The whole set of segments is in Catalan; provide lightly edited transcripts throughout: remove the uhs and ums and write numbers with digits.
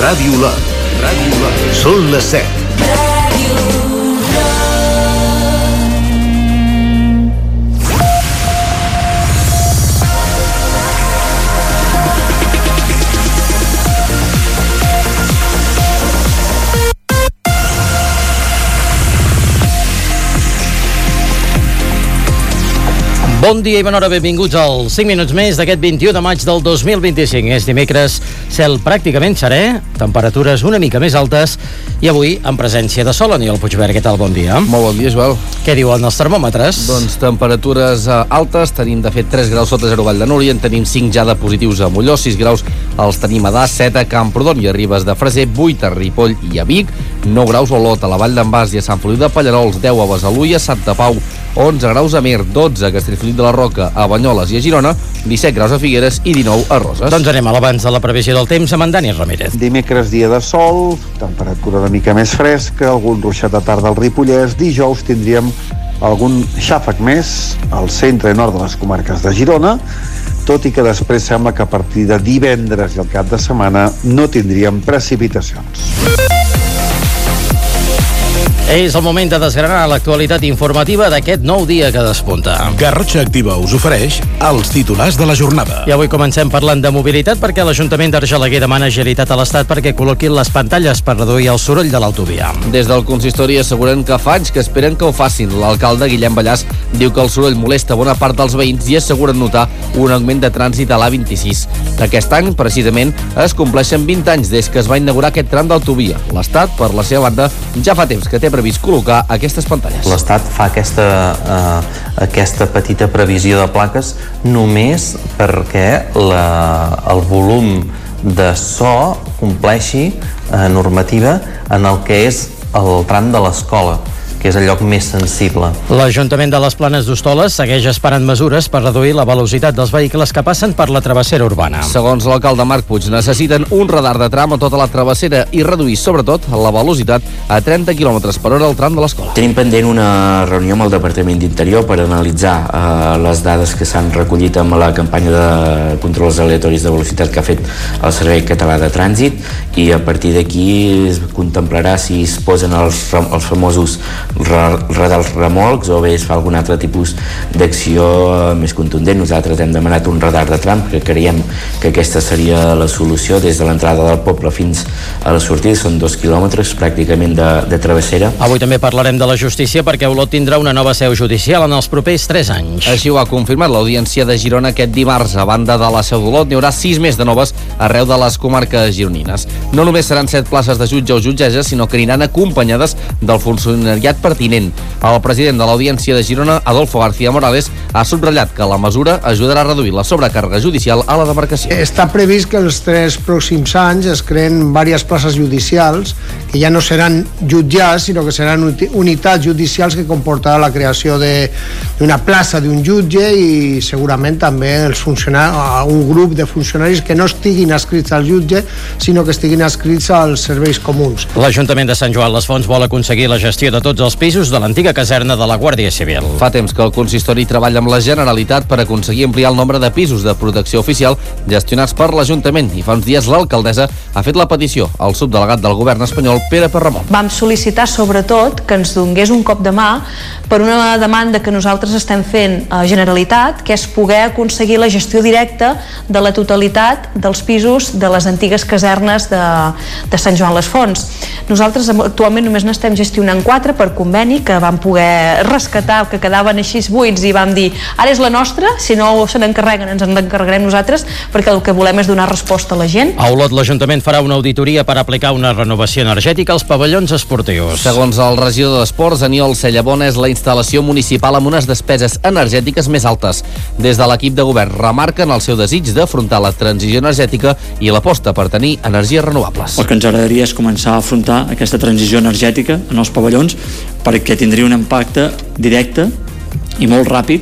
Ràdio Lot. Són les 7. Bon dia i bona hora, benvinguts als 5 minuts més d'aquest 21 de maig del 2025. És dimecres, cel pràcticament serè, temperatures una mica més altes i avui en presència de sol. Aniol Puigvert, què tal? Bon dia. Molt bon dia, Joel. Què diuen els termòmetres? Doncs temperatures altes, tenim de fet 3 graus sota 0 Vall de Núria, en tenim 5 ja de positius a Molló, 6 graus els tenim a Das, 7 a Camprodon i a Ribes de Freser, 8 a Ripoll i a Vic, 9 graus a Olot, a la Vall d'en Bas i a Sant Feliu de Pallerols, 10 a Besalú i a Santa Pau, 11 graus a Mer, 12 a Castellfollit de la Roca, a Banyoles i a Girona, 17 graus a Figueres i 19 a Roses. Doncs anem a l'abans de la previsió del temps amb en Dani Ramírez. Dimecres, dia de sol, temperatura una mica més fresca, algun ruixat de tarda al Ripollès. Dijous tindríem algun xàfec més al centre i nord de les comarques de Girona, tot i que després sembla que a partir de divendres i el cap de setmana no tindríem precipitacions. És el moment de desgranar l'actualitat informativa d'aquest nou dia que despunta. Garrotxa Activa us ofereix els titulars de la jornada. I avui comencem parlant de mobilitat perquè l'Ajuntament d'Argelaguer demana agilitat a l'Estat perquè col·loquin les pantalles per reduir el soroll de l'autovia. Des del consistori asseguren que fa anys que esperen que ho facin. L'alcalde Guillem Ballàs diu que el soroll molesta bona part dels veïns i asseguren notar un augment de trànsit a l'A26. Aquest any, precisament, es compleixen 20 anys des que es va inaugurar aquest tram d'autovia. L'Estat, per la seva banda, ja fa temps que té previst col·locar aquestes pantalles. L'Estat fa aquesta petita previsió de plaques només perquè el volum de so compleixi normativa en el que és el tram de l'escola, que és el lloc més sensible. L'Ajuntament de les Planes d'Hostoles segueix esperant mesures per reduir la velocitat dels vehicles que passen per la travessera urbana. Segons l'alcalde Marc Puig, necessiten un radar de tram a tota la travessera i reduir, sobretot, la velocitat a 30 km per hora al tram de l'escola. Tenim pendent una reunió amb el Departament d'Interior per analitzar les dades que s'han recollit amb la campanya de controls aleatoris de velocitat que ha fet el Servei Català de Trànsit i a partir d'aquí es contemplarà si es posen els famosos radars remolcs o bé es fa algun altre tipus d'acció més contundent. Nosaltres hem demanat un radar de tram, que creiem que aquesta seria la solució des de l'entrada del poble fins a la sortida. Són 2 quilòmetres pràcticament de travessera. Avui també parlarem de la justícia perquè Olot tindrà una nova seu judicial en els propers 3 anys. Així ho ha confirmat l'Audiència de Girona aquest dimarts. A banda de la seu d'Olot, n'hi haurà 6 més de noves arreu de les comarques gironines. No només seran 7 places de jutge o jutgessa, sinó que aniran acompanyades del funcionariat pertinent. El president de l'Audiència de Girona, Adolfo García Morales, ha subratllat que la mesura ajudarà a reduir la sobrecàrrega judicial a la demarcació. Està previst que els 3 pròxims anys es creen diverses places judicials que ja no seran jutjats, sinó que seran unitats judicials que comportarà la creació d'una plaça d'un jutge i segurament també un grup de funcionaris que no estiguin adscrits al jutge, sinó que estiguin adscrits als serveis comuns. L'Ajuntament de Sant Joan les Fonts vol aconseguir la gestió de tots els pisos de l'antiga caserna de la Guàrdia Civil. Fa temps que el consistori treballa amb la Generalitat per aconseguir ampliar el nombre de pisos de protecció oficial gestionats per l'Ajuntament i fa uns dies l'alcaldessa ha fet la petició al subdelegat del govern espanyol, Pere Perramon. Vam sol·licitar sobretot que ens donés un cop de mà per una demanda que nosaltres estem fent a Generalitat, que és poder aconseguir la gestió directa de la totalitat dels pisos de les antigues casernes de Sant Joan les Fonts. Nosaltres actualment només n'estem gestionant 4 per conveni que vam poder rescatar, que quedaven així buits i vam dir, ara és la nostra, si no se n'encarreguen ens en encarregarem nosaltres perquè el que volem és donar resposta a la gent. A Olot l'Ajuntament farà una auditoria per aplicar una renovació energètica als pavellons esportius. Segons el regidor d'Esports, Aniol Cellabona, és la instal·lació municipal amb unes despeses energètiques més altes. Des de l'equip de govern remarquen el seu desig d'afrontar la transició energètica i l'aposta per tenir energies renovables. El que ens agradaria és començar a afrontar aquesta transició energètica en els pavellons perquè tindria un impacte directe i molt ràpid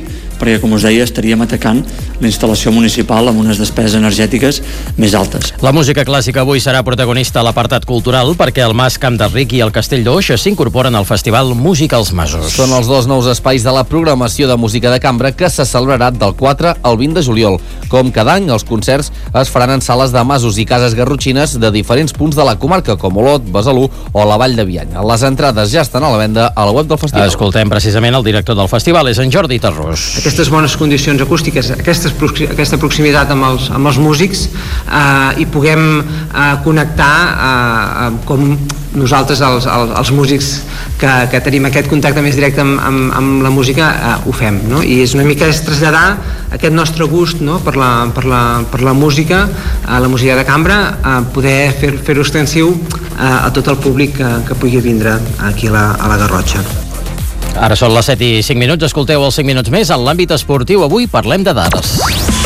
perquè, com us deia, estaríem atacant la instal·lació municipal amb unes despeses energètiques més altes. La música clàssica avui serà protagonista a l'apartat cultural perquè el Mas Camp d'Enric i el Castell d'Oix s'incorporen al Festival Música als Masos. Són els dos nous espais de la programació de música de cambra que se celebrarà del 4 al 20 de juliol. Com cada any, els concerts es faran en sales de masos i cases garrotxines de diferents punts de la comarca, com Olot, Besalú o la Vall de Bianya. Les entrades ja estan a la venda a la web del festival. Escoltem precisament el director del festival, és en Jordi Tarrós. Aquestes bones condicions acústiques, aquesta proximitat amb els músics i puguem connectar com nosaltres, els músics que tenim aquest contacte més directe amb la música, ho fem, no? I és una mica traslladar aquest nostre gust, no? per la música, la música de cambra, poder fer-ho extensiu a tot el públic que pugui vindre aquí a la Garrotxa. Ara són les 7:05, escolteu els 5 minuts més. En l'àmbit esportiu avui parlem de darts.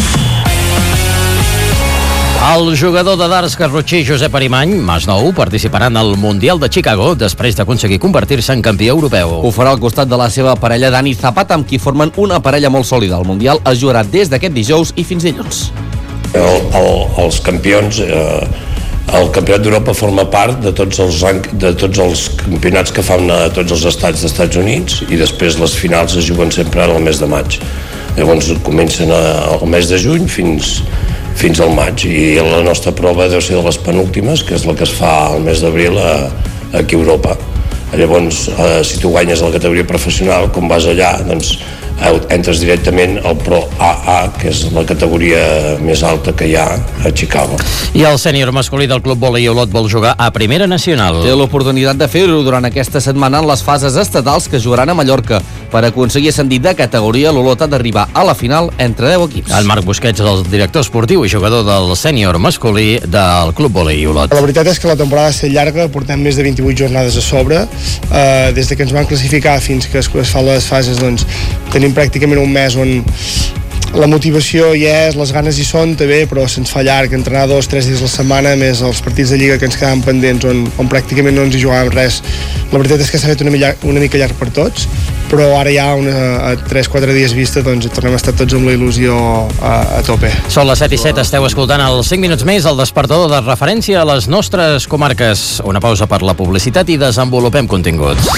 El jugador de darts garrotxí Josep Arimany, Masnou, participarà en el Mundial de Chicago després d'aconseguir convertir-se en campió europeu. Ho farà al costat de la seva parella Dani Zapata, amb qui formen una parella molt sòlida. El Mundial es jugarà des d'aquest dijous i fins dilluns. Els campions... El Campionat d'Europa forma part de tots els campionats que fan a tots els estats dels Estats Units, i després les finals es juguen sempre al mes de maig. Llavors comencen al mes de juny fins al maig, i la nostra prova deu ser de les penúltimes, que és la que es fa al mes d'abril aquí a Europa. Llavors, si tu guanyes la categoria professional, com vas allà, doncs entres directament al Pro AA, que és la categoria més alta que hi ha a Chicago. I el sènior masculí del Club Vòlei Olot vol jugar a Primera Nacional. Té l'oportunitat de fer-ho durant aquesta setmana en les fases estatals que jugaran a Mallorca. Per aconseguir ascendir de categoria, l'Olot ha d'arribar a la final entre 10 equips. El Marc Busquets és el director esportiu i jugador del sènior masculí del Club Vòlei Olot. La veritat és que la temporada ha estat llarga, portem més de 28 jornades a sobre. Des de que ens van classificar fins que es fan les fases, doncs tenim pràcticament un mes on la motivació hi és, les ganes hi són també, però se'ns fa llarg, entrenar 2-3 dies a la setmana, més els partits de Lliga que ens quedaven pendents on pràcticament no ens hi jugàvem res. La veritat és que s'ha fet una mica llarg per tots, però ara ja a 3-4 dies vista doncs tornem a estar tots amb la il·lusió a tope. Són les 7:07, esteu escoltant els 5 minuts més, el despertador de referència a les nostres comarques. Una pausa per la publicitat i desenvolupem continguts.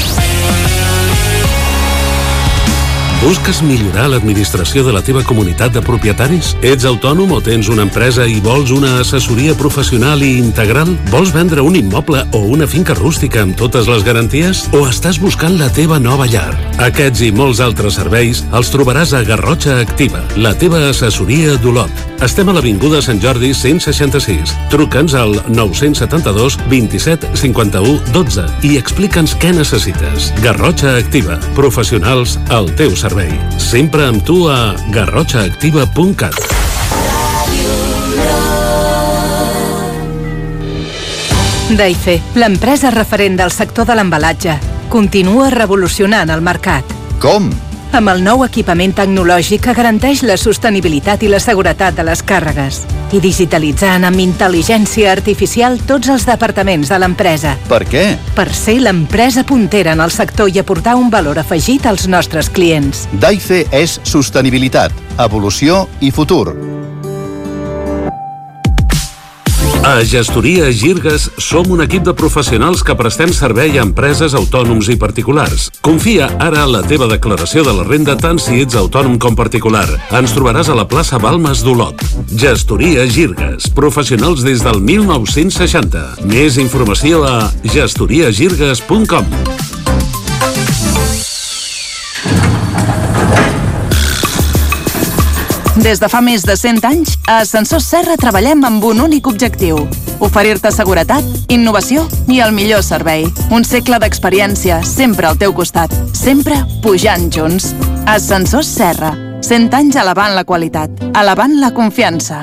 Busques millorar l'administració de la teva comunitat de propietaris? Ets autònom o tens una empresa i vols una assessoria professional i integral? Vols vendre un immoble o una finca rústica amb totes les garanties? O estàs buscant la teva nova llar? Aquests i molts altres serveis els trobaràs a Garrotxa Activa, la teva assessoria d'Olot. Estem a l'Avinguda Sant Jordi 166. Truca'ns al 972 27 51 12 i explica'ns què necessites. Garrotxa Activa, professionals al teu servei. Sempre amb tu a garrotxaactiva.cat. Daife, l'empresa referent del sector de l'embalatge, continua revolucionant el mercat. Com? Amb el nou equipament tecnològic que garanteix la sostenibilitat i la seguretat de les càrregues i digitalitzant amb intel·ligència artificial tots els departaments de l'empresa. Per què? Per ser l'empresa puntera en el sector i aportar un valor afegit als nostres clients. Daife és sostenibilitat, evolució i futur. A Gestoria Girgues som un equip de professionals que prestem servei a empreses, autònoms i particulars. Confia ara en la teva declaració de la renda tant si ets autònom com particular. Ens trobaràs a la plaça Balmes d'Olot. Gestoria Girgues, professionals des del 1960. Més informació a gestoriagirgues.com. Des de fa més de 100 anys, a Ascensors Serra treballem amb un únic objectiu: oferir-te seguretat, innovació i el millor servei. Un segle d'experiència, sempre al teu costat, sempre pujant junts. Ascensors Serra, 100 anys elevant la qualitat, elevant la confiança.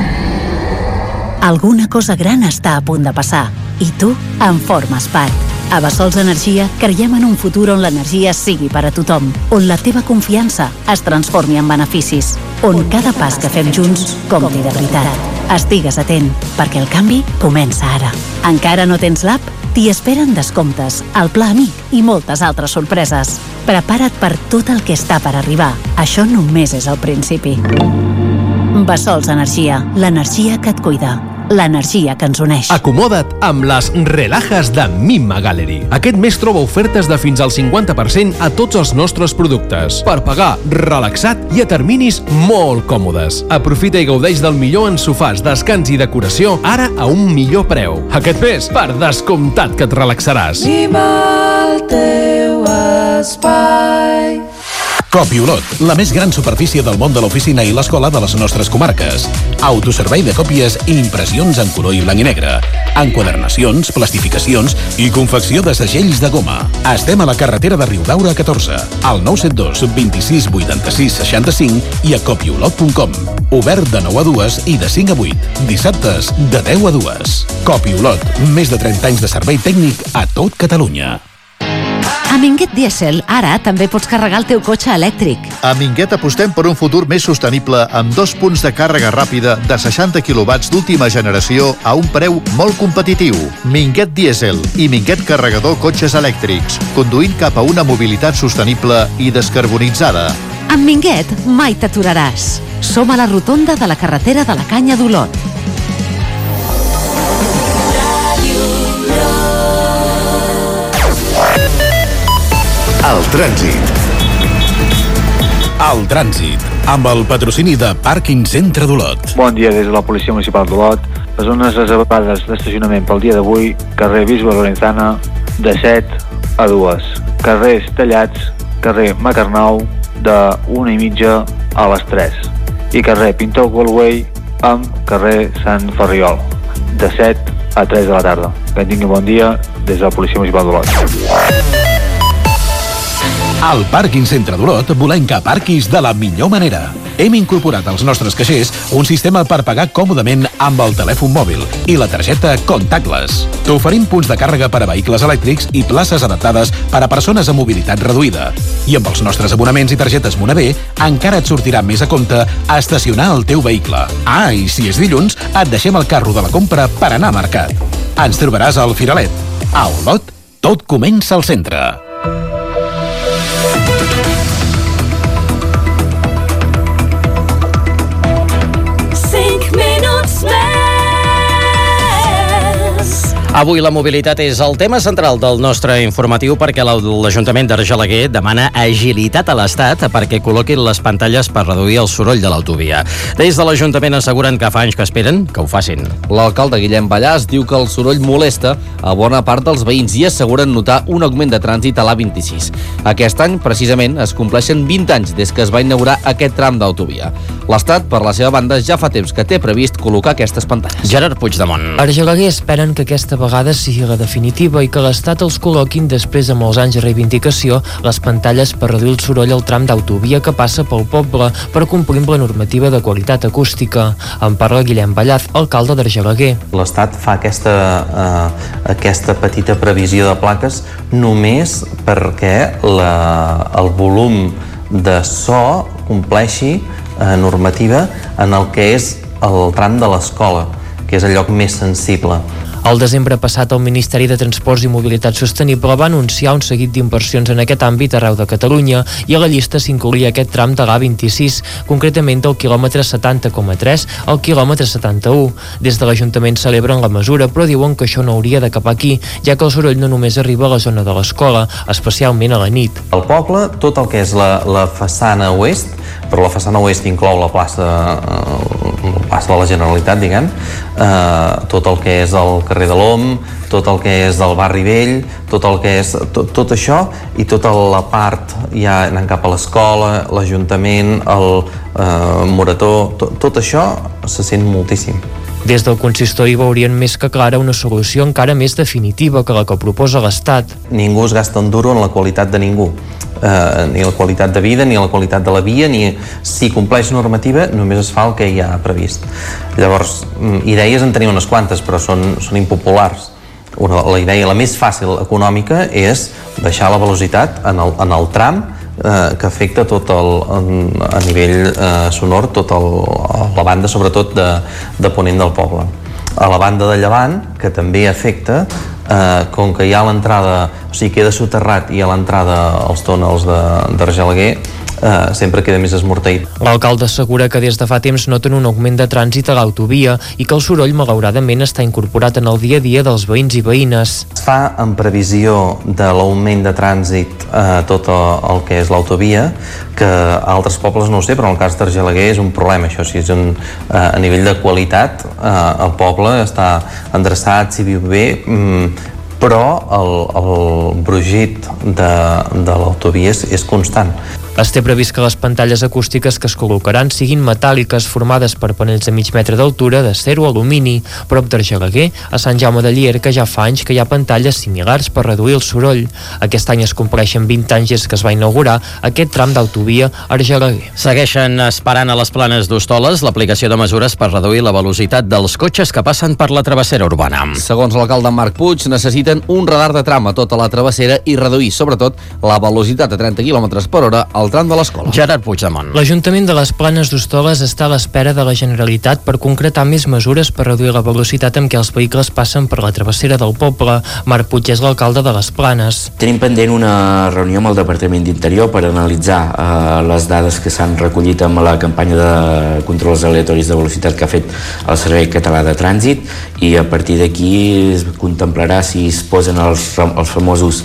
Alguna cosa gran està a punt de passar i tu en formes part. A Bassols Energia creiem en un futur on l'energia sigui per a tothom, on la teva confiança es transformi en beneficis, on cada pas que fem junts compti de veritat. Estigues atent, perquè el canvi comença ara. Encara no tens l'app? T'hi esperen descomptes, el Pla Amic i moltes altres sorpreses. Prepara't per tot el que està per arribar. Això només és el principi. Bassols Energia, l'energia que et cuida. L'energia que ens uneix. Acomoda't amb les relajas de Mimma Gallery. Aquest mes troba ofertes de fins al 50% a tots els nostres productes. Per pagar relaxat i a terminis molt còmodes. Aprofita i gaudeix del millor en sofàs, descans i decoració, ara a un millor preu. Aquest mes, per descomptat que et relaxaràs. Mima el teu espai. Copiolot, la més gran superfície del món de l'oficina i l'escola de les nostres comarques. Autoservei de còpies i impressions en color i blanc i negre. Enquadernacions, plastificacions i confecció de segells de goma. Estem a la carretera de Riudaura 14, al 972 26 86 65 i a copiolot.com. Obert de 9 a 2 i de 5 a 8. Dissabtes de 10 a 2. Copiolot, més de 30 anys de servei tècnic a tot Catalunya. A Minguet Diesel, ara també pots carregar el teu cotxe elèctric. A Minguet apostem per un futur més sostenible amb 2 punts de càrrega ràpida de 60 kW d'última generació a un preu molt competitiu. Minguet Diesel i Minguet Carregador Cotxes Elèctrics, conduint cap a una mobilitat sostenible i descarbonitzada. Amb Minguet mai t'aturaràs. Som a la rotonda de la carretera de la Canya d'Olot. El trànsit. El trànsit, amb el patrocini de Pàrquing Centre d'Olot. Bon dia des de la Policia Municipal d'Olot. Les zones reservades d'estacionament pel dia d'avui: carrer Bisbe Lorenzana, de 7 a 2. Carrers tallats, carrer Macarnau, de 1:30 a les 3. I carrer Pintor Galway amb carrer Sant Ferriol, de 7 a 3 de la tarda. Que tingui bon dia des de la Policia Municipal d'Olot. Al Pàrquing Centre d'Olot volem que aparquis de la millor manera. Hem incorporat als nostres caixers un sistema per pagar còmodament amb el telèfon mòbil i la targeta Contactless. T'oferim punts de càrrega per a vehicles elèctrics i places adaptades per a persones amb mobilitat reduïda. I amb els nostres abonaments i targetes Monavé encara et sortirà més a compte a estacionar el teu vehicle. Ah, i si és dilluns, et deixem el carro de la compra per anar a mercat. Ens trobaràs al Firalet. A Olot, tot comença al centre. Avui la mobilitat és el tema central del nostre informatiu perquè l'Ajuntament d'Argelaguer demana agilitat a l'Estat perquè col·loquin les pantalles per reduir el soroll de l'autovia. Des de l'Ajuntament asseguren que fa anys que esperen que ho facin. L'alcalde Guillem Ballàs diu que el soroll molesta a bona part dels veïns i asseguren notar un augment de trànsit a l'A26. Aquest any, precisament, es compleixen 20 anys des que es va inaugurar aquest tram d'autovia. L'Estat, per la seva banda, ja fa temps que té previst col·locar aquestes pantalles. Gerard Puigdemont. Argelaguer esperen que aquesta vegada sigui la definitiva i que l'Estat els col·loquin després de molts anys de reivindicació les pantalles per reduir el soroll al tram d'autovia que passa pel poble per complir amb la normativa de qualitat acústica. En parla Guillem Ballàs, alcalde d'Argelaguer. L'Estat fa aquesta petita previsió de plaques només perquè el volum de so compleixi normativa en el que és el tram de l'escola, que és el lloc més sensible. El desembre passat, el Ministeri de Transports i Mobilitat Sostenible va anunciar un seguit d'inversions en aquest àmbit arreu de Catalunya i a la llista s'incloïa aquest tram de l'A26, concretament del quilòmetre 70,3 al quilòmetre 71. Des de l'Ajuntament celebren la mesura, però diuen que això no hauria d'acabar aquí, ja que el soroll no només arriba a la zona de l'escola, especialment a la nit. Al poble, tot el que és la façana oest, però la façana oest inclou la plaça de la Generalitat, diguem, tot el que és el carrer de l'Om, tot el que és del barri vell, tot el que és tot això i tota la part ja anant cap a l'escola, l'Ajuntament, el Morató, tot això se sent moltíssim. Des del consistori veurien més que clara una solució encara més definitiva que la que proposa l'Estat. Ningú es gasta un duro en la qualitat de ningú, ni la qualitat de vida, ni la qualitat de la via, ni si compleix normativa només es fa el que hi ha previst. Llavors, idees en tenim unes quantes, però són impopulars. la idea la més fàcil econòmica és baixar la velocitat en el tram que afecta tot a nivell sonor tota la banda, sobretot de ponent del poble. A la banda de llevant, que també afecta, com que hi ha l'entrada, o sigui, queda soterrat i a l'entrada als túnels d'Argelaguer, sempre queda més esmorteït. L'alcalde assegura que des de fa temps noten un augment de trànsit a l'autovia i que el soroll malauradament està incorporat en el dia a dia dels veïns i veïnes. Es fa en previsió de l'augment de trànsit a tot el que és l'autovia, que a altres pobles no ho sé, però en el cas d'Argelaguer és un problema, això sí, a nivell de qualitat el poble està endreçat, s'hi viu bé, però el brugit de l'autovia és constant. Es té previst que les pantalles acústiques que es col·locaran siguin metàl·liques formades per panells de mig metre d'altura d'acer o alumini. Prop d'Argelaguer, a Sant Jaume de Llierca ja fa anys que hi ha pantalles similars per reduir el soroll. Aquest any es compleixen 20 anys des que es va inaugurar aquest tram d'autovia Argelaguer. Segueixen esperant a les Planes d'Hostoles l'aplicació de mesures per reduir la velocitat dels cotxes que passen per la travessera urbana. Segons l'alcalde Marc Puig, necessiten un radar de tram a tota la travessera i reduir, sobretot, la velocitat a 30 km per hora al tram de l'escola. Gerard Puigdemont. L'Ajuntament de les Planes d'Hostoles està a l'espera de la Generalitat per concretar més mesures per reduir la velocitat amb què els vehicles passen per la travessera del poble. Marc Puig és l'alcalde de les Planes. Tenim pendent una reunió amb el Departament d'Interior per analitzar les dades que s'han recollit amb la campanya de controls aleatoris de velocitat que ha fet el Servei Català de Trànsit, i a partir d'aquí es contemplarà si es posen els famosos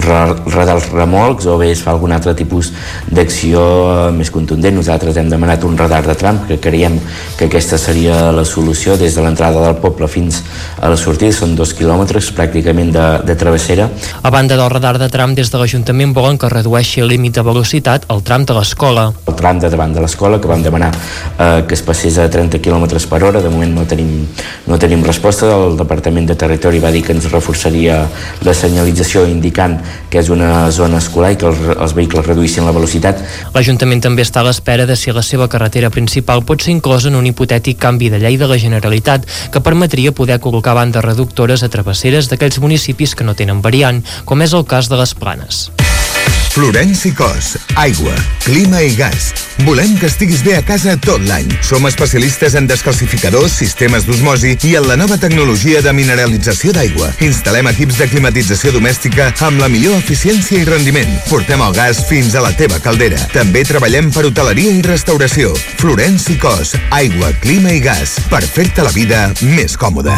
radars remolcs o bé es fa algun altre tipus d'acció més contundent. Nosaltres hem demanat un radar de tram, que creiem que aquesta seria la solució des de l'entrada del poble fins a la sortida. Són 2 quilòmetres pràcticament de travessera. A banda del radar de tram, des de l'Ajuntament volen que redueixi el límit de velocitat al tram de l'escola. El tram de davant de l'escola, que vam demanar que es passés a 30 km per hora, de moment no tenim resposta. El Departament de Territori va dir que ens reforçaria la senyalització indicant que és una zona escolar i que els vehicles reduïssin la velocitat. L'Ajuntament també està a l'espera de si la seva carretera principal pot ser inclosa en un hipotètic canvi de llei de la Generalitat que permetria poder col·locar bandes reductores a travesseres d'aquells municipis que no tenen variant, com és el cas de les Planes. Florenci Cos, aigua, clima i gas. Volem que estiguis bé a casa tot l'any. Som especialistes en descalcificadors, sistemes d'osmosi i en la nova tecnologia de mineralització d'aigua. Instal·lem equips de climatització domèstica amb la millor eficiència i rendiment. Portem el gas fins a la teva caldera. També treballem per hoteleria i restauració. Florenci Cos, aigua, clima i gas. Per fer-te la vida més còmoda.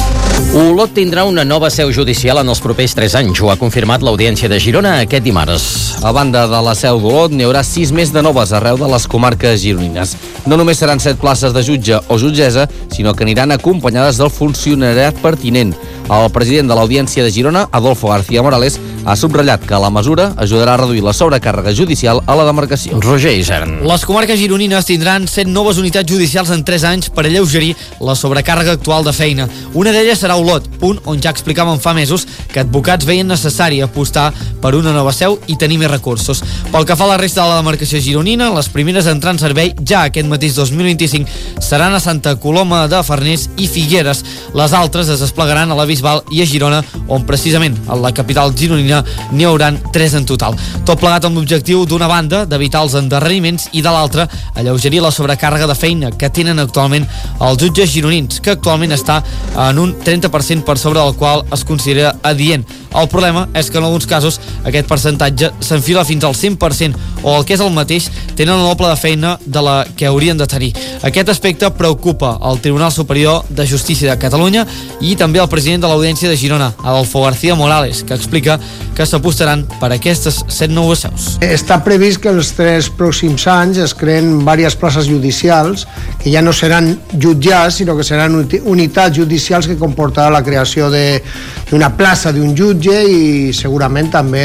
Olot tindrà una nova seu judicial en els propers 3 anys. Ho ha confirmat l'Audiència de Girona aquest dimarts. A banda de la seu d'Olot, n'hi haurà 6 més de noves arreu de les comarques gironines. No només seran 7 places de jutge o jutgessa, sinó que aniran acompanyades del funcionariat pertinent. El president de l'Audiència de Girona, Adolfo García Morales, ha subratllat que la mesura ajudarà a reduir la sobrecàrrega judicial a la demarcació. Roger Isern. Les comarques gironines tindran 7 noves unitats judicials en 3 anys per alleugerir la sobrecàrrega actual de feina. Una d'elles serà Olot, punt on ja explicàvem fa mesos que advocats veien necessari apostar per una nova seu i tenir més recursos. Pel que fa a la resta de la demarcació gironina, les primeres a entrar en servei ja aquest mateix 2025 seran a Santa Coloma de Farners i Figueres. Les altres es desplegaran a la Bisbal i a Girona, on precisament a la capital gironina n'hi hauran 3 en total. Tot plegat amb l'objectiu d'una banda d'evitar els endarreriments i de l'altra alleugerir la sobrecàrrega de feina que tenen actualment els jutges gironins, que actualment està en un 30% per sobre del qual es considera adient. El problema és que en alguns casos aquest percentatge s'enfila fins al 100% o el que és el mateix, tenen el doble de feina de la que haurien de tenir. Aquest aspecte preocupa el Tribunal Superior de Justícia de Catalunya i també el president de l'Audiència de Girona, Adolfo García Morales, que explica que s'apostaran per aquestes 7 noves seus. Està previst que els 3 pròxims anys es creen diverses places judicials que ja no seran jutjats, sinó que seran unitats judicials que comportarà la creació d'una plaça d'un jutge i segurament també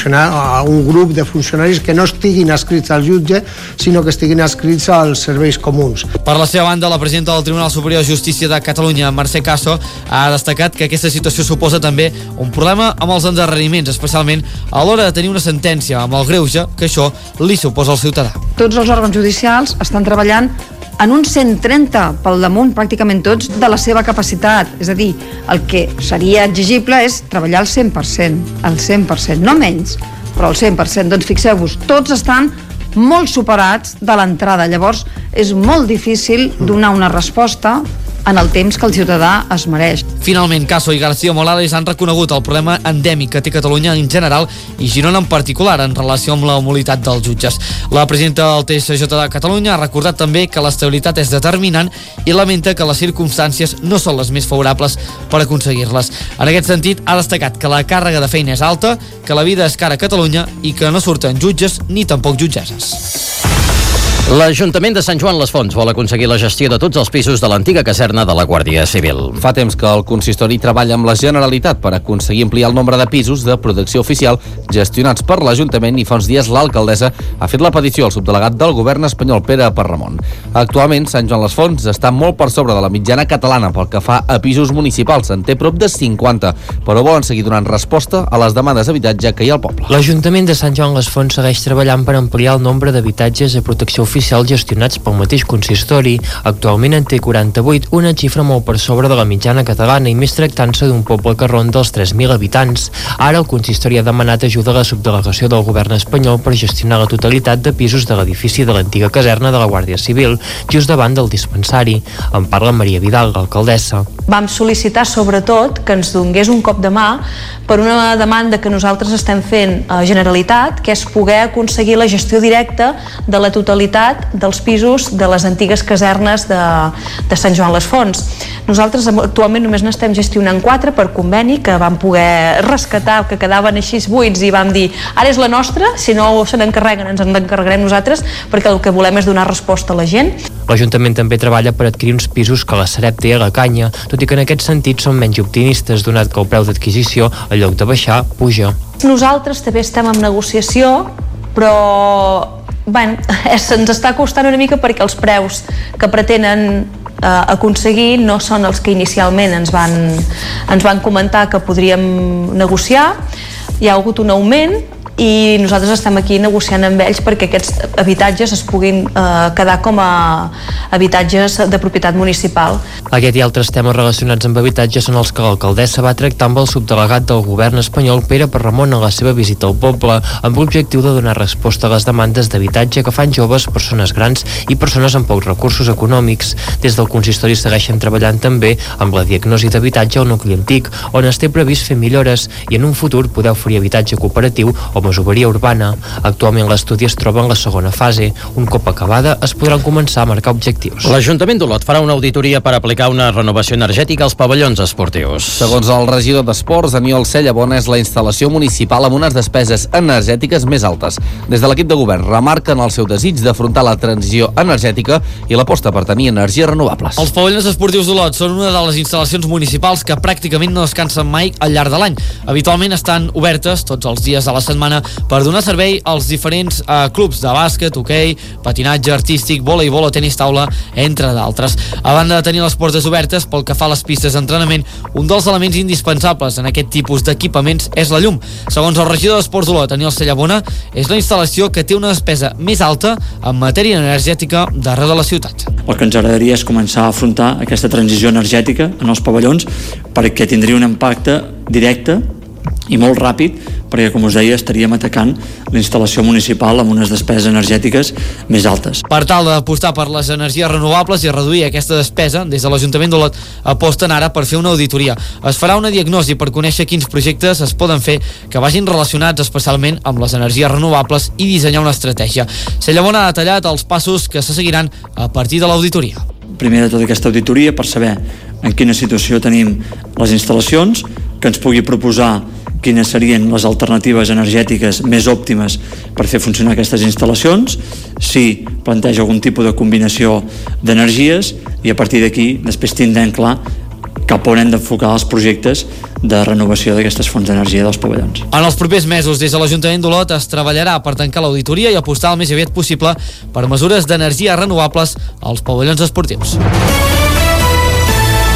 un grup de funcionaris que no estiguin adscrits al jutge, sinó que estiguin adscrits als serveis comuns. Per la seva banda, la presidenta del Tribunal Superior de Justícia de Catalunya, Mercè Caso, ha destacat que aquesta situació suposa també un problema amb els endarreriments, especialment a l'hora de tenir una sentència, amb el greuge que això li suposa al ciutadà. Tots els òrgans judicials estan treballant en un 130 pel damunt pràcticament tots de la seva capacitat. És a dir, el que seria exigible és treballar al 100%, no menys, però al 100%. Doncs fixeu-vos, tots estan molt superats de l'entrada. Llavors, és molt difícil donar una resposta en el temps que el ciutadà es mereix. Finalment, Caso i García Morales han reconegut el problema endèmic que té Catalunya en general i Girona en particular en relació amb la mobilitat dels jutges. La presidenta del TSJ de Catalunya ha recordat també que l'estabilitat és determinant i lamenta que les circumstàncies no són les més favorables per aconseguir-les. En aquest sentit, ha destacat que la càrrega de feina és alta, que la vida és cara a Catalunya i que no surten jutges ni tampoc jutgesses. L'Ajuntament de Sant Joan les Fonts vol aconseguir la gestió de tots els pisos de l'antiga caserna de la Guàrdia Civil. Fa temps que el consistori treballa amb la Generalitat per aconseguir ampliar el nombre de pisos de protecció oficial gestionats per l'Ajuntament i fa uns dies l'alcaldessa ha fet la petició al subdelegat del govern espanyol, Pere Parramon. Actualment, Sant Joan les Fonts està molt per sobre de la mitjana catalana pel que fa a pisos municipals. En té prop de 50, però volen seguir donant resposta a les demandes d'habitatge que hi ha al poble. L'Ajuntament de Sant Joan les Fonts segueix treballant per ampliar el nombre d'habitatges de protecció oficial gestionats pel mateix consistori. Actualment en té 48, una xifra molt per sobre de la mitjana catalana i més tractant-se d'un poble que ronda els 3.000 habitants. Ara el consistori ha demanat ajuda a la subdelegació del govern espanyol per gestionar la totalitat de pisos de l'edifici de l'antiga caserna de la Guàrdia Civil, just davant del dispensari. En parla Maria Vidal, l'alcaldessa. Vam sol·licitar sobretot que ens donés un cop de mà per una demanda que nosaltres estem fent a Generalitat, que és poder aconseguir la gestió directa de la totalitat dels pisos de les antigues casernes de Sant Joan les Fonts. Nosaltres actualment només n'estem gestionant 4 per conveni que vam poder rescatar, que quedaven així buits i vam dir, ara és la nostra, si no se n'encarreguen ens en encarregarem nosaltres, perquè el que volem és donar resposta a la gent. L'Ajuntament també treballa per adquirir uns pisos que la Sareb té a la Canya, tot i que en aquest sentit són menys optimistes, donat que el preu d'adquisició, en lloc de baixar, puja. Nosaltres també estem en negociació, però se'ns està costant una mica perquè els preus que pretenen aconseguir no són els que inicialment ens van comentar que podríem negociar. Hi ha hagut un augment i nosaltres estem aquí negociant amb ells perquè aquests habitatges es puguin quedar com a habitatges de propietat municipal. Aquest i altres temes relacionats amb habitatge són els que l'alcaldessa va tractar amb el subdelegat del govern espanyol, Pere Parramon, a la seva visita al poble, amb l'objectiu de donar resposta a les demandes d'habitatge que fan joves, persones grans i persones amb pocs recursos econòmics. Des del consistori segueixen treballant també amb la diagnosi d'habitatge al nucli antic, on es té previst fer millores i en un futur poder oferir habitatge cooperatiu o masoveria urbana. Actualment l'estudi es troba en la segona fase. Un cop acabada es podran començar a marcar objectius. L'Ajuntament d'Olot farà una auditoria per aplicar una renovació energètica als pavellons esportius. Segons el regidor d'Esports, Aniol Cellabona, és la instal·lació municipal amb unes despeses energètiques més altes. Des de l'equip de govern remarquen el seu desig d'afrontar la transició energètica i l'aposta per tenir energies renovables. Els pavellons esportius d'Olot són una de les instal·lacions municipals que pràcticament no descansen mai al llarg de l'any. Habitualment estan obertes tots els dies de la setmana per donar servei als diferents clubs de bàsquet, hoquei, patinatge artístic, voleibol o tenis taula, entre d'altres. A banda de tenir les portes obertes, pel que fa a les pistes d'entrenament, un dels elements indispensables en aquest tipus d'equipaments és la llum. Segons el regidor d'Esports d'Olot, Aniol Cellabona, és la instal·lació que té una despesa més alta en matèria energètica d'arreu de la ciutat. El que ens agradaria és començar a afrontar aquesta transició energètica en els pavellons perquè tindria un impacte directe i molt ràpid, perquè, com us deia, estaríem atacant la instal·lació municipal amb unes despeses energètiques més altes. Per tal d'apostar per les energies renovables i reduir aquesta despesa, des de l'Ajuntament d'Olot aposten ara per fer una auditoria. Es farà una diagnosi per conèixer quins projectes es poden fer que vagin relacionats especialment amb les energies renovables i dissenyar una estratègia. Cellabona ha detallat els passos que se seguiran a partir de l'auditoria. Primer de tot, aquesta auditoria per saber en quina situació tenim les instal·lacions, que ens pugui proposar quines serien les alternatives energètiques més òptimes per fer funcionar aquestes instal·lacions, si planteja algun tipus de combinació d'energies i a partir d'aquí després tindrem clar cap on hem d'enfocar els projectes de renovació d'aquestes fonts d'energia dels pavellons. En els propers mesos, des de l'Ajuntament d'Olot es treballarà per tancar l'auditoria i apostar el més aviat possible per mesures d'energia renovables als pavellons esportius.